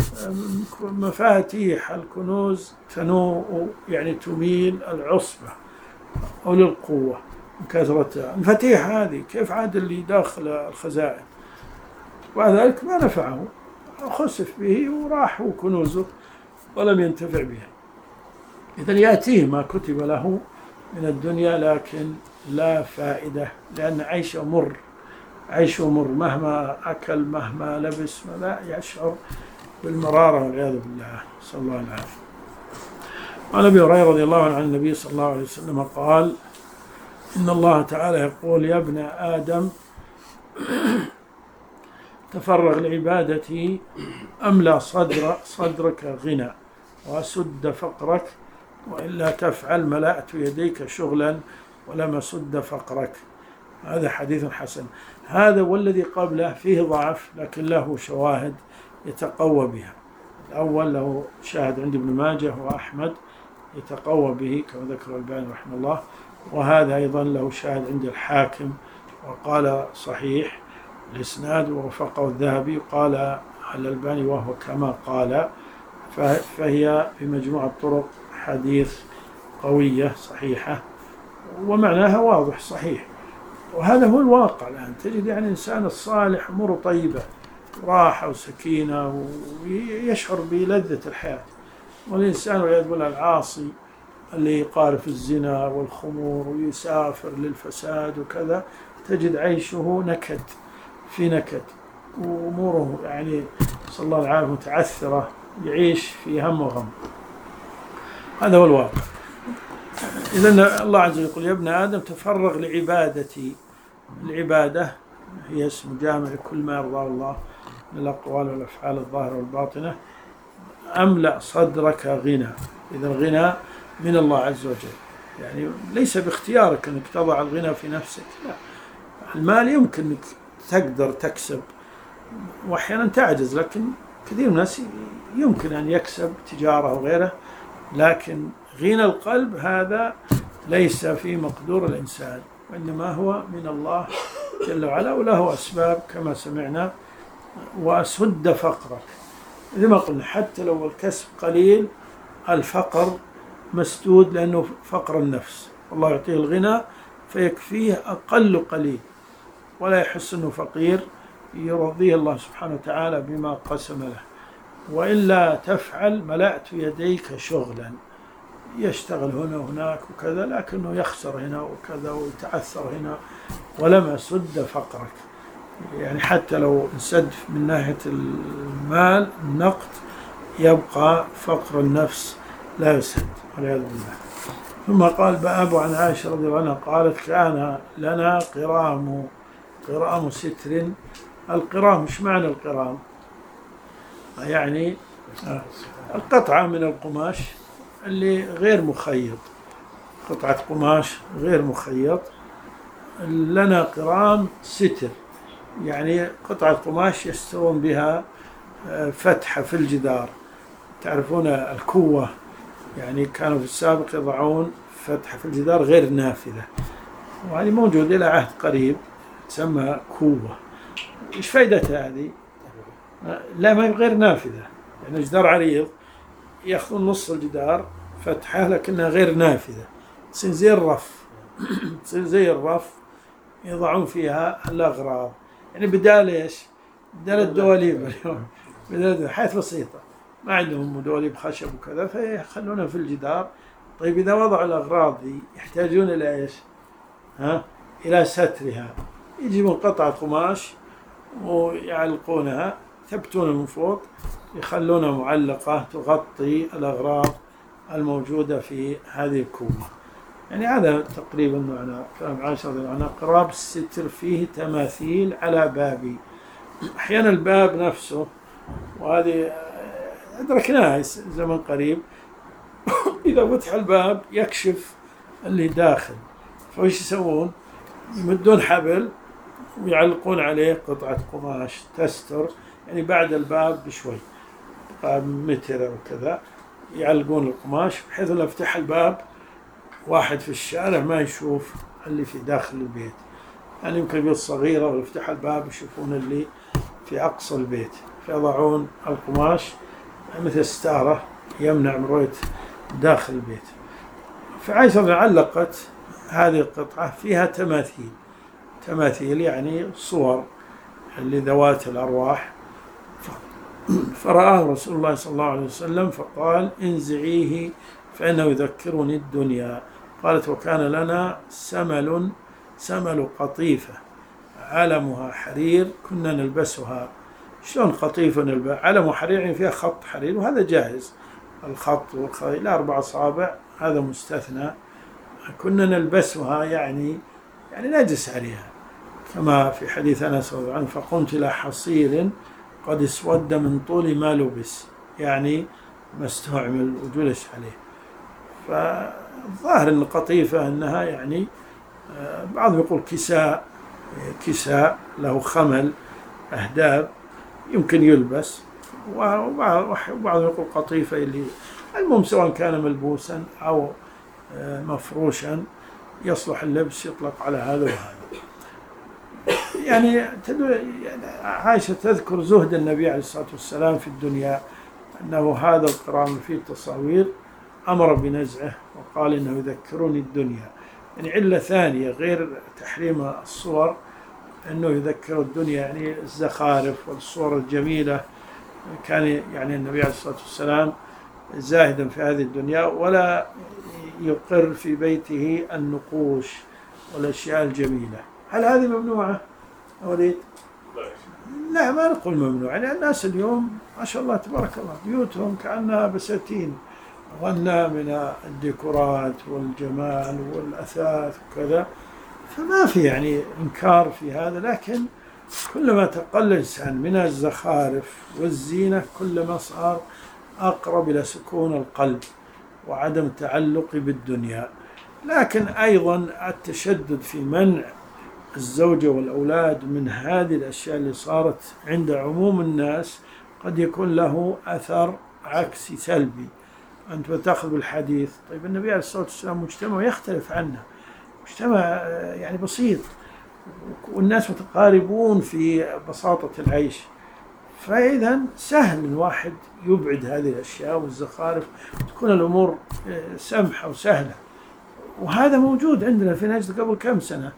A: مفاتيح الكنوز تنوء يعني تميل العصبة أو للقوة من كثرتها، المفاتيح هذه كيف عاد اللي داخل الخزائن، وبعد ذلك ما نفعه، خسف به وراح وكنوزه ولم ينتفع بها. إذن يأتيه ما كتب له من الدنيا لكن لا فائدة، لأن عيشه مر، عيشه مر، مهما أكل مهما لبس لا يشعر بالمرارة والعياذ بالله، صلى الله عليه وسلم. وعن أبي هريرة رضي الله عنه عن النبي صلى الله عليه وسلم قال: إن الله تعالى يقول: يا ابن آدم تفرغ لعبادتي أملأ صدر صدرك غنى وأسد فقرك، وإلا تفعل ملأت يديك شغلا ولم أسد فقرك. هذا حديث حسن. هذا والذي قبله فيه ضعف لكن له شواهد يتقوى بها. الأول له شاهد عند ابن ماجه وأحمد يتقوى به كما ذكر الألباني رحمه الله، وهذا أيضا له شاهد عند الحاكم وقال صحيح الإسناد ووفقه الذهبي، قال الألباني وهو كما قال، فهي بمجموع الطرق حديث قوية صحيحة ومعناها واضح صحيح. وهذا هو الواقع الآن، تجد يعني الإنسان الصالح أموره طيبة، راحة وسكينة ويشعر بلذة الحياة، والإنسان والعياذ بالله العاصي اللي يقارف الزنا والخمور ويسافر للفساد وكذا، تجد عيشه نكد في نكد وأموره يعني صلى الله عليه وسلم متعثرة، يعيش في هم وغم. هذا هو الواقع. إذن الله عز وجل يقول: يا ابن آدم تفرغ لعبادتي. العبادة هي اسم جامع لكل ما يرضاه الله من الأقوال والأفعال الظاهرة والباطنة. أملأ صدرك غنى، إذا الغنى من الله عز وجل، يعني ليس باختيارك أنك تضع الغنى في نفسك، لا، المال يمكن أنك تقدر تكسب وأحيانا تعجز، لكن كثير من الناس يمكن أن يكسب تجارة وغيره، لكن غنى القلب هذا ليس في مقدور الإنسان، وإنما هو من الله جل وعلا، وله أسباب كما سمعنا. وأسد فقرك، زي ما قلنا حتى لو الكسب قليل الفقر مسدود، لأنه فقر النفس، الله يعطيه الغنى فيكفيه أقل قليل ولا يحس أنه فقير، يرضيه الله سبحانه وتعالى بما قسم له. وإلا تفعل ملأت يديك شغلا، يشتغل هنا وهناك وكذا، لكنه يخسر هنا وكذا ويتعثر هنا، ولم أسد فقرك، يعني حتى لو انسد من ناحية المال النقد يبقى فقر النفس لا يسد والعياذ بالله. ثم قال: باب عن عائشة رضي الله عنها قالت: كان لنا قرام، قرام ستر. القرام مش معنى القرام؟ يعني القطعة من القماش اللي غير مخيط، قطعة قماش غير مخيط. لنا قرام ستر، يعني قطعة قماش يسترون بها فتحة في الجدار. تعرفون الكوة، يعني كانوا في السابق يضعون فتحة في الجدار غير نافذة، وهذه موجودة إلى عهد قريب تسمى كوة. إيش فائدتها هذه؟ لا، ما هي غير نافذة، يعني جدار عريض يأخذون نص الجدار فتحة لكنها غير نافذة، تصير زي الرف تصير زي الرف يضعون فيها الأغراض، يعني بدال إيش؟ بدال الدواليب اليوم، بدال حيث بسيطة، ما عندهم دواليب خشب وكذا فيخلونها في الجدار. طيب إذا وضعوا الأغراض دي يحتاجون إلى إيش؟ ها؟ إلى سترها، يجيبون قطعة قماش ويعلقونها، ثبتونها من فوق، يخلونها معلقة تغطي الأغراض الموجودة في هذه الكومة. يعني هذا تقريبا معنى كلام عائشة رضي الله عنها. قراب الستر فيه تماثيل على بابي. أحيانا الباب نفسه، وهذه أدركناها زمن قريب، إذا فتح الباب يكشف اللي داخل، فوش يسوون؟ يمدون حبل ويعلقون عليه قطعة قماش تستر، يعني بعد الباب بشوي متر أو كذا، يعلقون القماش بحيث لو فتح الباب واحد في الشارع ما يشوف اللي في داخل البيت. يعني يمكن بيوت صغيرة ولو فتح الباب يشوفون اللي في أقصى البيت، فيضعون القماش مثل ستارة يمنع من رؤية داخل البيت. فعائشة علقت هذه القطعة فيها تماثيل، تماثيل يعني صور لذوات الأرواح. فرآه رسول الله صلى الله عليه وسلم فقال انزعيه فإنه يذكرني الدنيا. قالت وكان لنا سمل سمل قطيفة علمها حرير كنا نلبسها. شلون قطيفة نلبس؟ علم حرير يعني فيها خط حرير، وهذا جائز، الخط والخيل إلى أربع أصابع هذا مستثنى. كنا نلبسها يعني يعني نجس عليها، كما في حديث أنس رضي الله عنه فقمت إلى حصير قد اسود من طول ما لبس، يعني ما استعمل وجلس عليه. فالظاهر أن القطيفة أنها يعني بعضهم يقول كساء، كساء له خمل أهداب يمكن يلبس، وبعضهم يقول قطيفة اللي المهم سواء كان ملبوسا أو مفروشا يصلح اللبس يطلق على هذا وهذا. يعني عائشة تذكر زهد النبي عليه الصلاة والسلام في الدنيا، أنه هذا القرآن فيه التصاوير أمر بنزعه وقال إنه يذكرني الدنيا. يعني علة ثانية غير تحريم الصور أنه يذكر الدنيا، يعني الزخارف والصور الجميلة. كان يعني النبي عليه الصلاة والسلام زاهدا في هذه الدنيا ولا يقر في بيته النقوش والأشياء الجميلة. هل هذه ممنوعة أوليد؟ لا ما نقول ممنوع، يعني الناس اليوم ما شاء الله تبارك الله بيوتهم كأنها بساتين غنى من الديكورات والجمال والأثاث وكذا، فما في يعني إنكار في هذا. لكن كلما تقل الإنسان من الزخارف والزينة كلما صار أقرب إلى سكون القلب وعدم التعلق بالدنيا. لكن أيضا التشدد في منع الزوجة والأولاد من هذه الأشياء اللي صارت عند عموم الناس قد يكون له أثر عكسي سلبي. أنت بتأخذ بالحديث، طيب النبي عليه الصلاة والسلام مجتمع يختلف عنه، مجتمع يعني بسيط والناس متقاربون في بساطة العيش، فإذا سهل الواحد يبعد هذه الأشياء والزخارف وتكون الأمور سمحة وسهلة. وهذا موجود عندنا في نجد قبل كم سنة،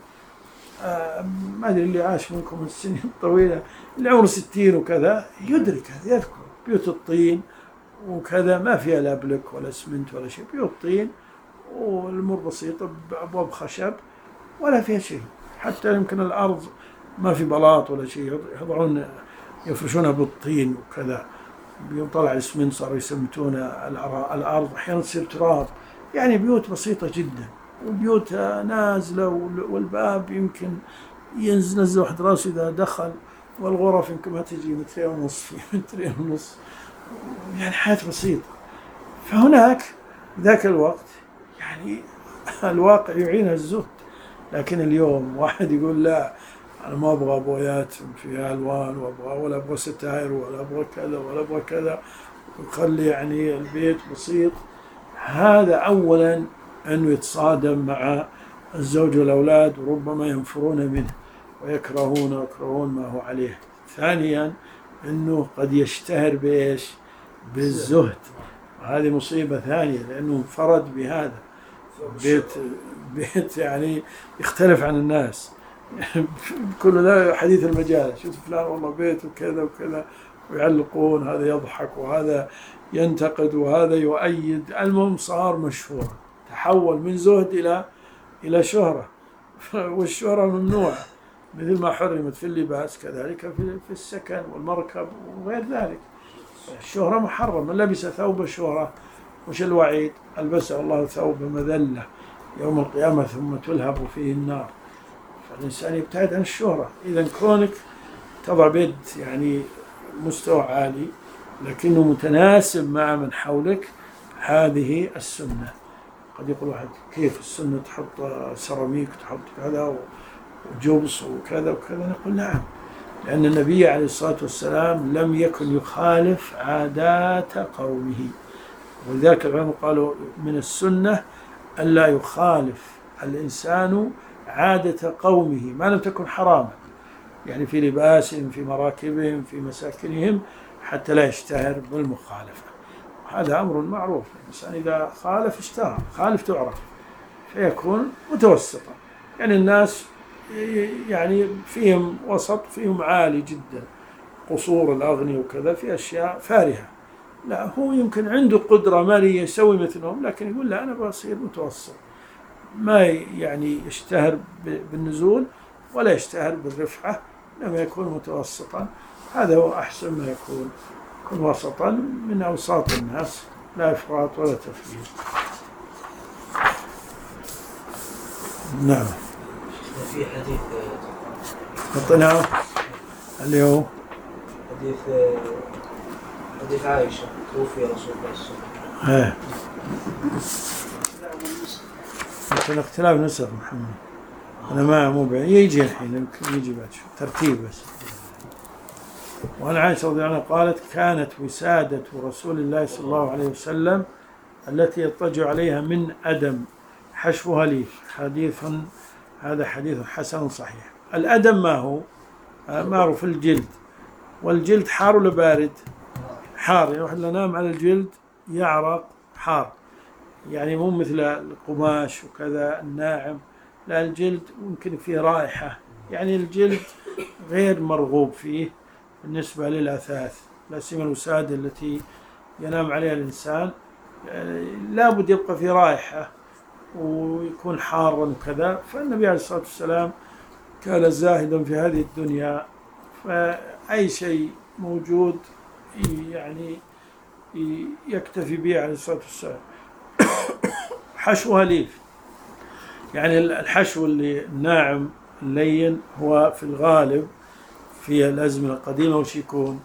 A: آه ما أدري اللي عاش منكم السنين الطويلة اللي عمره ستين وكذا يدرك هذا، يذكر بيوت الطين وكذا ما فيها لا بلك ولا اسمنت ولا شيء، بيوت طين والأمور بسيطة بأبواب خشب ولا فيها شيء، حتى يمكن الأرض ما في بلاط ولا شيء، يضعون يفرشونها بالطين وكذا، بيوم طلع الاسمنت صاروا يسمتون الأرض، أحيانا تصير تراب. يعني بيوت بسيطة جدا وبيوت نازلة، والباب يمكن ينزل نزل واحد راسه إذا دخل، والغرف يمكن ما تجي مترين ونص في مترين ونص، يعني حياة بسيطة. فهناك ذاك الوقت يعني الواقع يعين الزهد، لكن اليوم واحد يقول لا أنا ما أبغى أبويات فيها ألوان وأبغى ولا أبغى ستائر ولا أبغى كذا ولا أبغى كذا، ويخلي يعني البيت بسيط. هذا أولا أنه يتصادم مع الزوج والأولاد وربما ينفرون منه ويكرهون ويكرهون ما هو عليه. ثانيا أنه قد يشتهر بإيش؟ بالزهد، وهذه مصيبة ثانية لأنه انفرد بهذا بيت بيت يعني يختلف عن الناس. كل ذا حديث المجال، شوف فلان والله بيته كذا وكذا، ويعلقون هذا يضحك وهذا ينتقد وهذا يؤيد. المهم صار مشهور، تحول من زهد إلى إلى شهرة، والشهرة ممنوعة مثل ما حرمت في اللباس كذلك في في السكن والمركب وغير ذلك. الشهرة محرم، من لبس ثوب الشهرة وش الوعيد؟ ألبسه الله ثوب مذلة يوم القيامة ثم تلهب فيه النار، فالإنسان يبتعد عن الشهرة. إذا كونك تضع بيد يعني مستوى عالي لكنه متناسب مع من حولك، هذه السنة. قد يقول واحد كيف السنة تحط سيراميك تحط كذا وجبس وكذا وكذا، نقول نعم، لأن النبي عليه الصلاة والسلام لم يكن يخالف عادات قومه، ولذلك العلماء قالوا من السنة ألا يخالف الإنسان عادة قومه ما لم تكن حراما، يعني في لباسهم في مراكبهم في مساكنهم، حتى لا يشتهر بالمخالفة. هذا أمر معروف، الإنسان إذا خالف اشتهر، خالف تعرف، فيكون متوسطا. يعني الناس يعني فيهم وسط، فيهم عالي جدا، قصور الأغنياء وكذا، في أشياء فارهة. لا، هو يمكن عنده قدرة مالية يسوي مثلهم، لكن يقول لا أنا بصير متوسط، ما يعني يشتهر بالنزول ولا يشتهر بالرفعة، لما يكون متوسطا هذا هو أحسن ما يكون، يكون وسطا من أوساط الناس، لا إفراط ولا تفريط. نعم.
C: في حديث
A: حطيناه اليوم
C: حديث حديث عائشة توفي رسول الله صلى الله عليه وسلم.
A: لكن اختلاف نسخ محمد، أنا ما مو بعيد يجي الحين، يمكن يجي بعد شو ترتيب بس. وعن عائشة رضي الله عنها قالت كانت وسادة رسول الله صلى الله عليه وسلم التي يضطجع عليها من أدم حشوها ليف. حديث هذا حديث حسن صحيح. الأدم ما هو؟ معروف الجلد، والجلد حار ولا بارد؟ حار، يعني واحد نام على الجلد يعرق حار، يعني مو مثل القماش وكذا الناعم، لا الجلد ممكن فيه رائحة، يعني الجلد غير مرغوب فيه بالنسبة للأثاث، لا سيما الوسادة التي ينام عليها الإنسان لا بد يبقى في رائحة ويكون حارا وكذا. فالنبي عليه الصلاة والسلام كان زاهدا في هذه الدنيا، فأي شيء موجود يعني يكتفي به عليه الصلاة والسلام. حشوها ليف، يعني الحشو اللي الناعم اللين هو في الغالب في الأزمنة القديمة وش يكون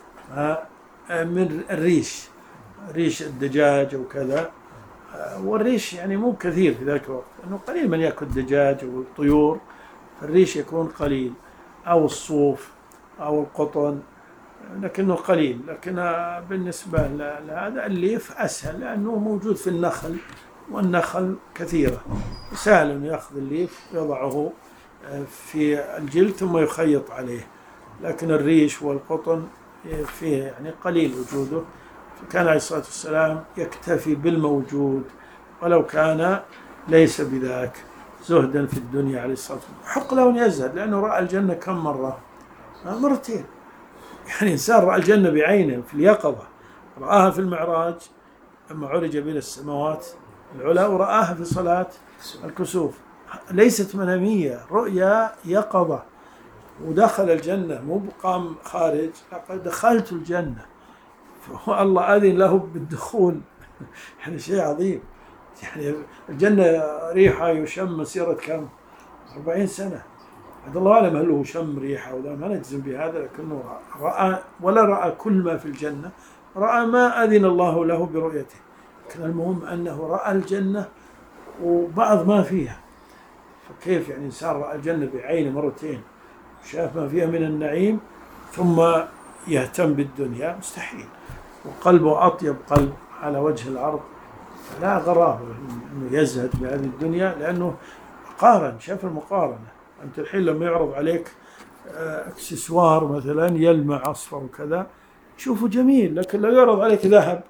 A: من الريش، ريش الدجاج وكذا، والريش يعني مو كثير في ذاك الوقت، أنه قليل من يأكل الدجاج والطيور، الريش يكون قليل، أو الصوف أو القطن، لكنه قليل. لكن بالنسبة لهذا الليف أسهل لأنه موجود في النخل، والنخل كثيرة، سهل أن يأخذ الليف ويضعه في الجلد ثم يخيط عليه. لكن الريش والقطن فيه يعني قليل وجوده، فكان عليه الصلاة والسلام يكتفي بالموجود ولو كان ليس بذاك، زهدا في الدنيا عليه الصلاة والسلام. حق له أن يزهد لأنه رأى الجنة كم مرة؟ مرتين، يعني إنسان رأى الجنة بعينه في اليقظة، رآها في المعراج لما عرج بين السماوات العلى، ورآها في صلاة الكسوف، ليست منامية، رؤيا يقظة، ودخل الجنة مو بقام خارج، لقد دخلت الجنة، فهو الله أذن له بالدخول يعني شيء عظيم. يعني الجنة ريحة يشم مسيرة كم؟ أربعين سنة، هذا الله أعلم هل هو شم ريحة ولا ما نجزم بهذا، لكنه رأى، ولا رأى كل ما في الجنة، رأى ما أذن الله له برؤيته. لكن المهم أنه رأى الجنة وبعض ما فيها، فكيف يعني إنسان رأى الجنة بعينه مرتين وشاف ما فيها من النعيم ثم يهتم بالدنيا؟ مستحيل. وقلبه أطيب قلب على وجه الأرض، لا غرابة أنه يزهد بهذه الدنيا، لأنه قارن، شاف المقارنة. أنت الحين لما يعرض عليك اكسسوار مثلا يلمع أصفر وكذا تشوفه جميل، لكن لو يعرض عليك ذهب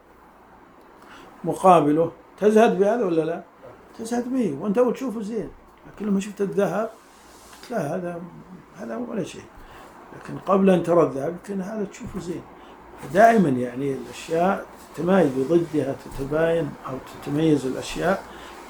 A: مقابله تزهد بهذا ولا لا؟ تزهد به وأنت أول تشوفه زين، لكن لما شفت الذهب لا هذا هذا ولا شيء، لكن قبل أن ترى الذهب يمكن هذا تشوفه زين. دائما يعني الأشياء تتمايز ضدها، تتباين أو تتميز الأشياء،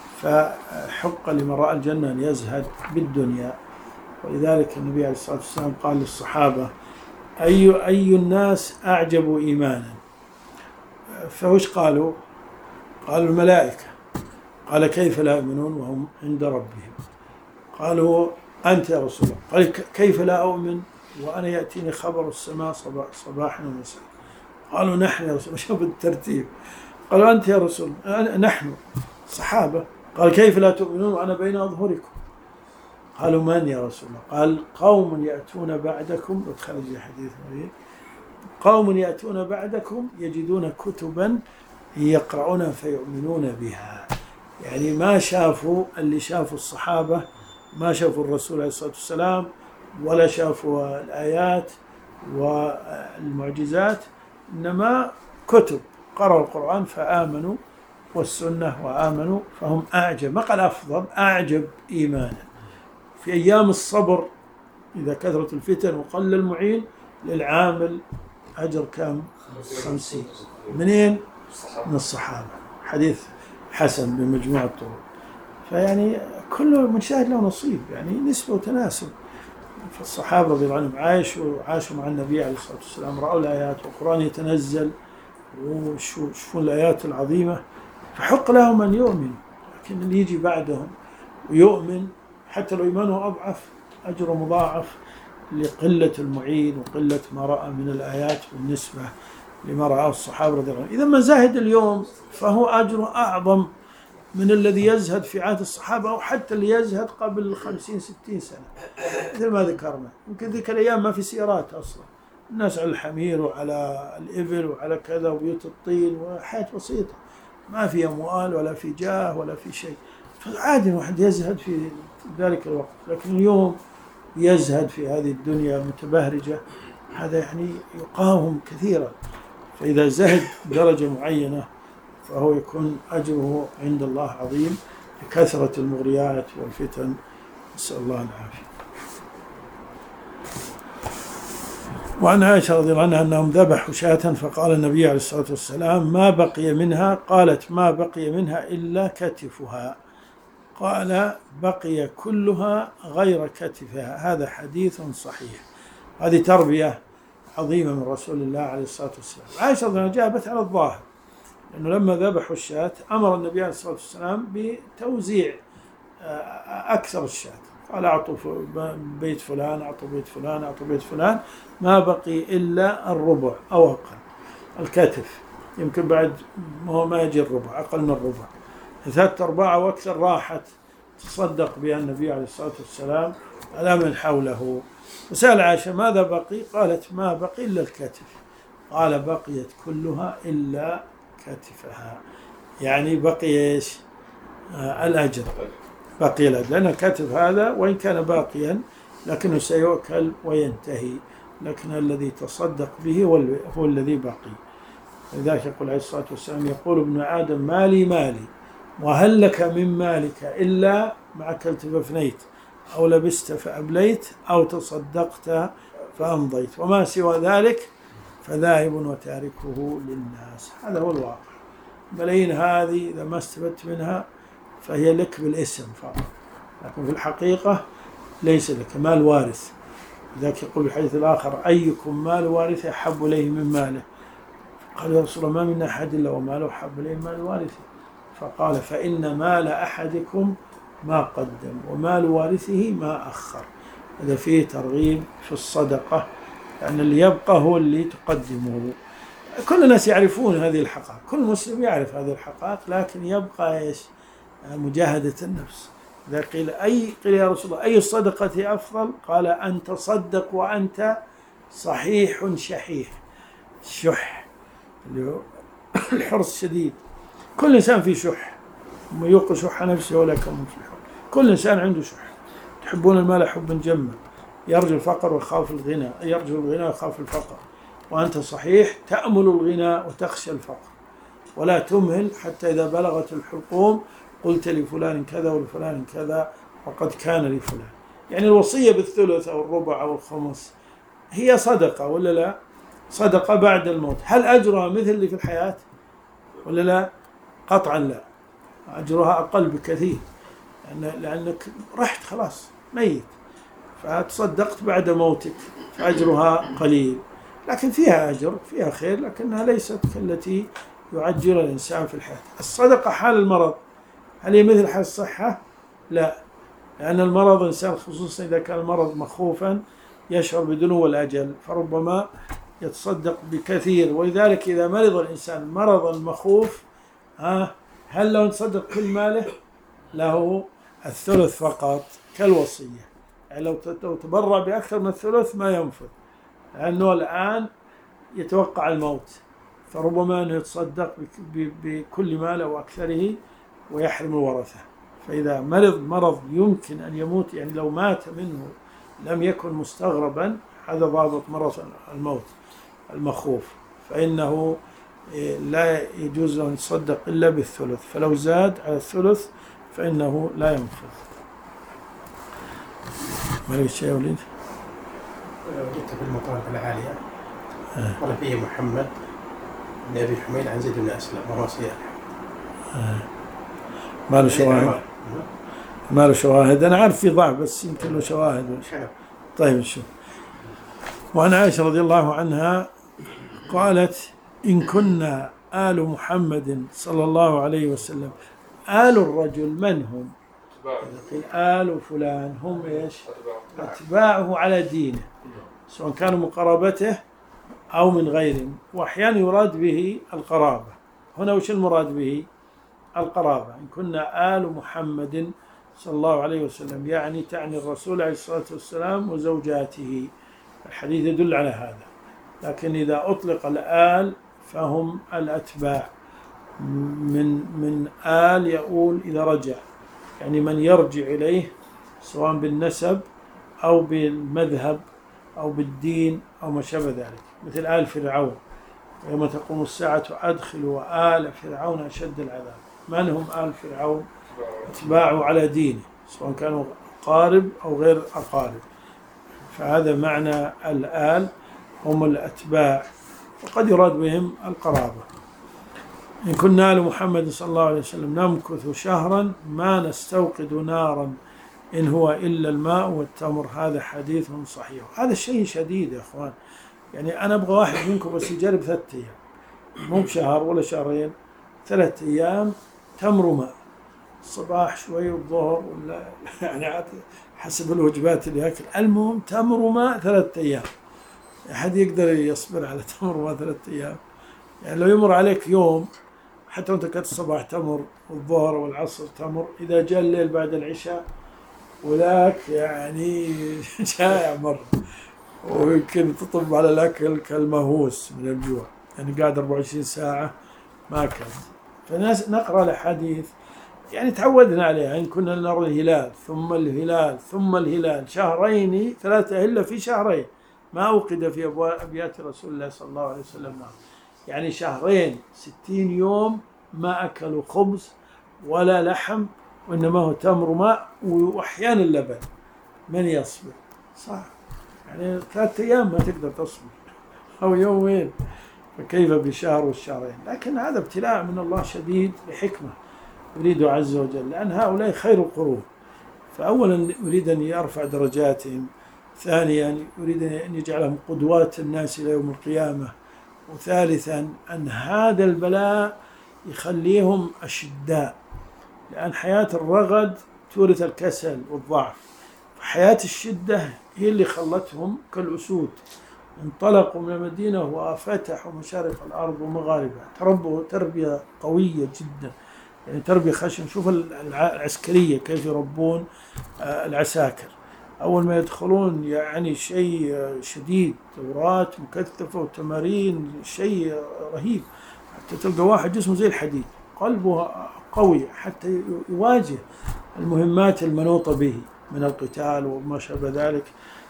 A: فحق لمن رأى الجنة أن يزهد بالدنيا. ولذلك النبي عليه الصلاة والسلام قال للصحابة أي أي الناس أعجب إيمانا؟ فوش قالوا؟ قالوا الملائكة. قال كيف لا يؤمنون وهم عند ربهم؟ قالوا أنت يا رسول الله. قال كيف لا أؤمن وأنا يأتيني خبر السماء صباحا ومساء؟ قالوا نحن يا رسول الله. شوف الترتيب. قالوا أنت يا رسول الله. نحن صحابة. قال كيف لا تؤمنون وأنا بين أظهركم؟ قالوا من يا رسول الله؟ قال قوم يأتون بعدكم، وتخرج حديث مريض، قوم يأتون بعدكم يجدون كتبا يقرؤون فيؤمنون بها. يعني ما شافوا اللي شافوا الصحابة، ما شافوا الرسول عليه الصلاة والسلام، ولا شافوا الآيات والمعجزات، إنما كتب، قرأوا القرآن فآمنوا، والسنة وآمنوا، فهم أعجب، ما قال أفضل، أعجب إيمانا. في أيام الصبر إذا كثرت الفتن وقل المعين للعامل أجر كم؟ خمسين. منين؟ من الصحابة. حديث حسن بمجموع الطرق. فيعني كل مجتهد له نصيب، يعني نسبة وتناسب. فالصحابة رضي الله عنهم عاشوا عاشوا مع النبي عليه الصلاة والسلام، رأوا الآيات والقرآن يتنزل ويشوفون الآيات العظيمة، فحق لهم أن يؤمن. لكن اللي يجي بعدهم ويؤمن حتى لو إيمانه أضعف أجر مضاعف لقلة المعين وقلة ما رأى من الآيات بالنسبة لما رأى الصحابة رضي الله عنهم. إذا ما زاهد اليوم فهو أجره أعظم من الذي يزهد في عهد الصحابة، أو حتى اللي يزهد قبل خمسين ستين سنة مثل ما ذكرنا. يمكن ذيك الأيام ما في سيارات أصلا، الناس على الحمير وعلى الإبل وعلى كذا وبيوت الطين وحياة بسيطة، ما في أموال ولا في جاه ولا في شيء، فعادي واحد يزهد في ذلك الوقت. لكن اليوم يزهد في هذه الدنيا متبهرجة، هذا يعني يقاوم كثيرا. فإذا زهد درجة معينة فهو يكون أجره عند الله عظيم بكثرة المغريات والفتن، نسأل الله العافية. وعن عائشة رضي الله عنها أنهم ذبحوا شاة فقال النبي عليه الصلاة والسلام ما بقي منها؟ قالت ما بقي منها إلا كتفها. قال بقي كلها غير كتفها. هذا حديث صحيح. هذه تربية عظيمة من رسول الله عليه الصلاة والسلام. عائشة رضي الله عنها جابت على الظاهر، لأنه لما ذبحوا الشاة أمر النبي عليه الصلاة والسلام بتوزيع أكثر الشاة، قال أعطوا بيت فلان، أعطوا بيت فلان، أعطوا بيت فلان، ما بقي إلا الربع أو أقل. الكتف يمكن بعد ما يجي الربع، أقل من الربع، ثلاثة أرباع وأكثر راحت تصدق بها النبي عليه الصلاة والسلام على من حوله. وسأل عائشة ماذا بقي؟ قالت ما بقي إلا الكتف. قال بقيت كلها إلا كتفها، يعني بقي إيش؟ آه الأجر، بقي الأجر، لأن الكتف هذا وإن كان باقيا لكنه سيؤكل وينتهي، لكن الذي تصدق به هو الذي بقي. لذلك يقول عليه الصلاة والسلام يقول ابن آدم مالي مالي وهل لك من مالك إلا ما أكلت فأفنيت أو لبست فأبليت أو تصدقت فأمضيت، وما سوى ذلك فذاهب وتاركه للناس. هذا هو الواقع. ملايين هذه إذا ما استفدت منها فهي لك بالاسم فقط، لكن في الحقيقة ليس لك، مال وارث. لذلك يقول الحديث الآخر أيكم مال وارث أحب إليه من ماله؟ قال يا رسول الله ما من أحد إلا وماله أحب إليه من مال وارثه. فقال فإن مال أحدكم ما قدم ومال وارثه ما أخر. هذا فيه ترغيب في الصدقة، لأن اللي يبقى هو اللي تقدمه. كل الناس يعرفون هذه الحقائق، كل مسلم يعرف هذه الحقائق، لكن يبقى إيش؟ مجاهدة النفس. إذا قيل أي قيل يا رسول الله أي الصدقة أفضل؟ قال أن تصدق وأنت صحيح شحيح. الشح الحرص شديد، كل إنسان فيه شح، يوق شح نفسه ولا يكون مفلح. كل إنسان عنده شح. تحبون المال حبا جما، يرجو الفقر ويخاف الغنى، يرجو الغنى ويخاف الفقر، وأنت صحيح تأمل الغنى وتخشى الفقر، ولا تمهل حتى إذا بلغت الحلقوم قلت لفلان كذا ولفلان كذا وقد كان لفلان. يعني الوصية بالثلث أو الربع أو الخمس هي صدقة ولا لا؟ صدقة بعد الموت. هل أجرها مثل اللي في الحياة ولا لا؟ قطعا لا، أجرها أقل بكثير، لأنك رحت خلاص ميت، فتصدقت بعد موتك فأجرها قليل، لكن فيها أجر فيها خير، لكنها ليست كالتي يعجل الإنسان في الحياة. الصدقة حال المرض هل هي مثل حال الصحة؟ لا، لأن المرض الإنسان خصوصا إذا كان المرض مخوفا يشعر بدنو الأجل، فربما يتصدق بكثير. ولذلك إذا مرض الإنسان مرض المخوف ها هل لو تصدق كل ماله؟ له الثلث فقط كالوصية. يعني لو تبرع بأكثر من الثلث ما ينفذ، لأنه الآن يتوقع الموت، فربما أنه يتصدق بكل ماله وأكثره ويحرم الورثة. فإذا مرض مرض يمكن أن يموت، يعني لو مات منه لم يكن مستغربا، هذا ضابط مرض الموت المخوف، فإنه لا يجوز له أن يتصدق إلا بالثلث، فلو زاد على الثلث فإنه لا ينفذ. ما لك شيء يا وليد؟
D: وجدت في المطالب العالية قال فيه محمد بن أبي حميد عن زيد بن أسلم وهو صياح.
A: ما له شواهد؟ ما له شواهد. أنا عارف في ضعف بس يمكن له شواهد. طيب نشوف. وعن عائشة رضي الله عنها قالت: إن كنا آل محمد صلى الله عليه وسلم. آل الرجل من هم؟ آل فلان هم إيش؟ أتباعه على دينه، سواء كانوا من قرابته أو من غيرهم. وأحيانا يراد به القرابة. هنا وش المراد به؟ القرابة. إن كنا آل محمد صلى الله عليه وسلم يعني تعني الرسول عليه الصلاة والسلام وزوجاته. الحديث يدل على هذا. لكن إذا أطلق الآل فهم الأتباع، من من آل يقول إذا رجع، يعني من يرجع إليه سواء بالنسب أو بالمذهب أو بالدين أو ما شابه ذلك، مثل آل فرعون: يوم تقوم الساعة أدخلوا آل فرعون أشد العذاب. من هم آل فرعون؟ اتباعوا على دينه، سواء كانوا أقارب أو غير أقارب. فهذا معنى الآل، هم الأتباع، وقد يراد بهم القرابة. إن كنا آل محمد صلى الله عليه وسلم نمكث شهرا ما نستوقد نارا إن هو إلا الماء والتمر. هذا حديث صحيح. هذا الشيء شديد يا أخوان، يعني أنا أبغى واحد منكم بس يجرب ثلاثة أيام، مو بشهر ولا شهرين، ثلاثة أيام تمر وماء، الصباح شوي والظهر ولا يعني حسب الوجبات اللي ياكل، المهم تمر وماء ثلاثة أيام. أحد يقدر يصبر على تمر وماء ثلاثة أيام؟ يعني لو يمر عليك يوم حتى وانت كنت الصباح تمر والظهر والعصر تمر، إذا جاء الليل بعد العشاء وذاك يعني جائع مرة، ويمكن تطب على الأكل كالمهووس من الجوع، يعني قاعد أربعة وعشرين ساعة ما أكل. فناس نقرأ الحديث يعني تعودنا عليه، يعني كنا نرى الهلال ثم الهلال ثم الهلال، شهرين ثلاثة إلا في شهرين ما أوقد في أبيات رسول الله صلى الله عليه وسلم، يعني شهرين ستين يوم ما أكلوا خبز ولا لحم، وإنما هو تمر وماء وأحيانا اللبن. من يصبر؟ صح، يعني ثلاثة أيام ما تقدر تصبر أو يومين، فكيف بشهر والشهرين؟ لكن هذا ابتلاء من الله شديد بحكمة يريد عز وجل، لأن هؤلاء خير القرون. فأولا يريد أن يرفع درجاتهم، ثانيا يريد أن يجعلهم قدوات الناس إلى يوم القيامة، وثالثا أن هذا البلاء يخليهم أشداء، لأن حياة الرغد تورث الكسل والضعف، فحياة الشدة هي اللي خلتهم كالأسود، انطلقوا من المدينة وفتحوا مشارق الأرض ومغاربها، تربوا تربية قوية جدا، يعني تربية خشن. شوف العسكرية كيف يربون العساكر، أول ما يدخلون يعني شيء شديد، دورات مكثفة وتمارين، شيء رهيب، حتى تلقى واحد جسمه زي الحديد، قلبه قوي حتى يواجه المهمات المنوطة به من القتال وما شابه ذلك.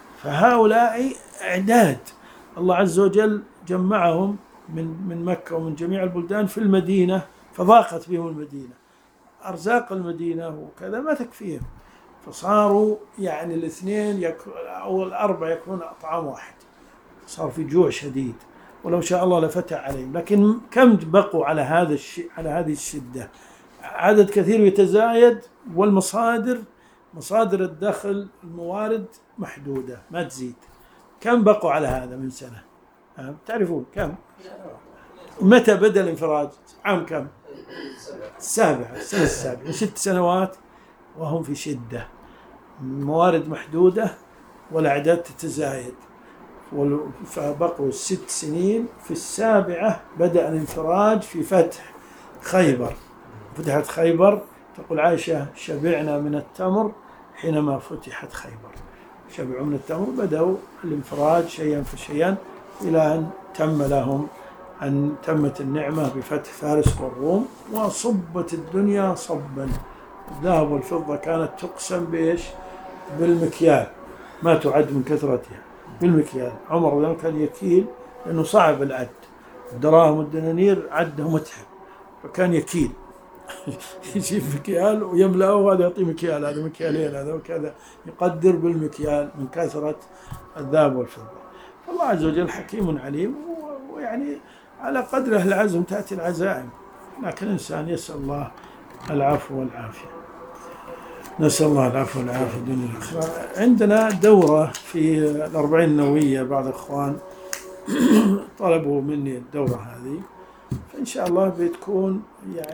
A: فهؤلاء إعداد الله عز وجل جمعهم من من مكة ومن جميع البلدان في المدينة، فضاقت بهم المدينة، أرزاق المدينة وكذا ما تكفيهم، فصاروا يعني الاثنين يك... أو الأربعة يكون أطعام واحد، صار في جوع شديد، ولو شاء الله لفتح عليهم. لكن كم بقوا على هذا الشيء، على هذه الشدة؟ عدد كثير يتزايد، والمصادر مصادر الدخل الموارد محدودة ما تزيد. كم بقوا على هذا من سنة؟ تعرفون كم؟ متى بدأ الانفراج؟ عام كم؟ السابعة السنة السابعة ست سنوات وهم في شدة، موارد محدودة والأعداد تتزايد، فبقوا ست سنين. في السابعة بدأ الانفراج في فتح خيبر، فتحت خيبر. تقول عائشة شبعنا من التمر حينما فتحت خيبر، شبعوا من التمر، بدأوا الانفراج شيئا فشيئا إلى أن تم لهم أن تمت النعمة بفتح فارس والروم، وصبت الدنيا صبا. الذهب والفضة كانت تقسم بإيش؟ بالمكيال، ما تعد من كثرتها، بالمكيال. عمر رضي الله عنه كان يكيل لأنه صعب العد، الدراهم والدنانير عده متعب، فكان يكيل يجيب مكيال ويملأه، وهذا يعطي مكيال، هذا مكيالين، هذا وكذا، يقدر بالمكيال من كثرة الذهب والفضة. الله عز وجل حكيم عليم، ويعني على قدر أهل العزم تأتي العزائم، لكن الإنسان يسأل الله العفو والعافية. نسأل الله العفو والعافية الدنيا والآخرة. عندنا دورة في الأربعين النووية، بعض الإخوان طلبوا مني الدورة هذه، فإن شاء الله بتكون يعني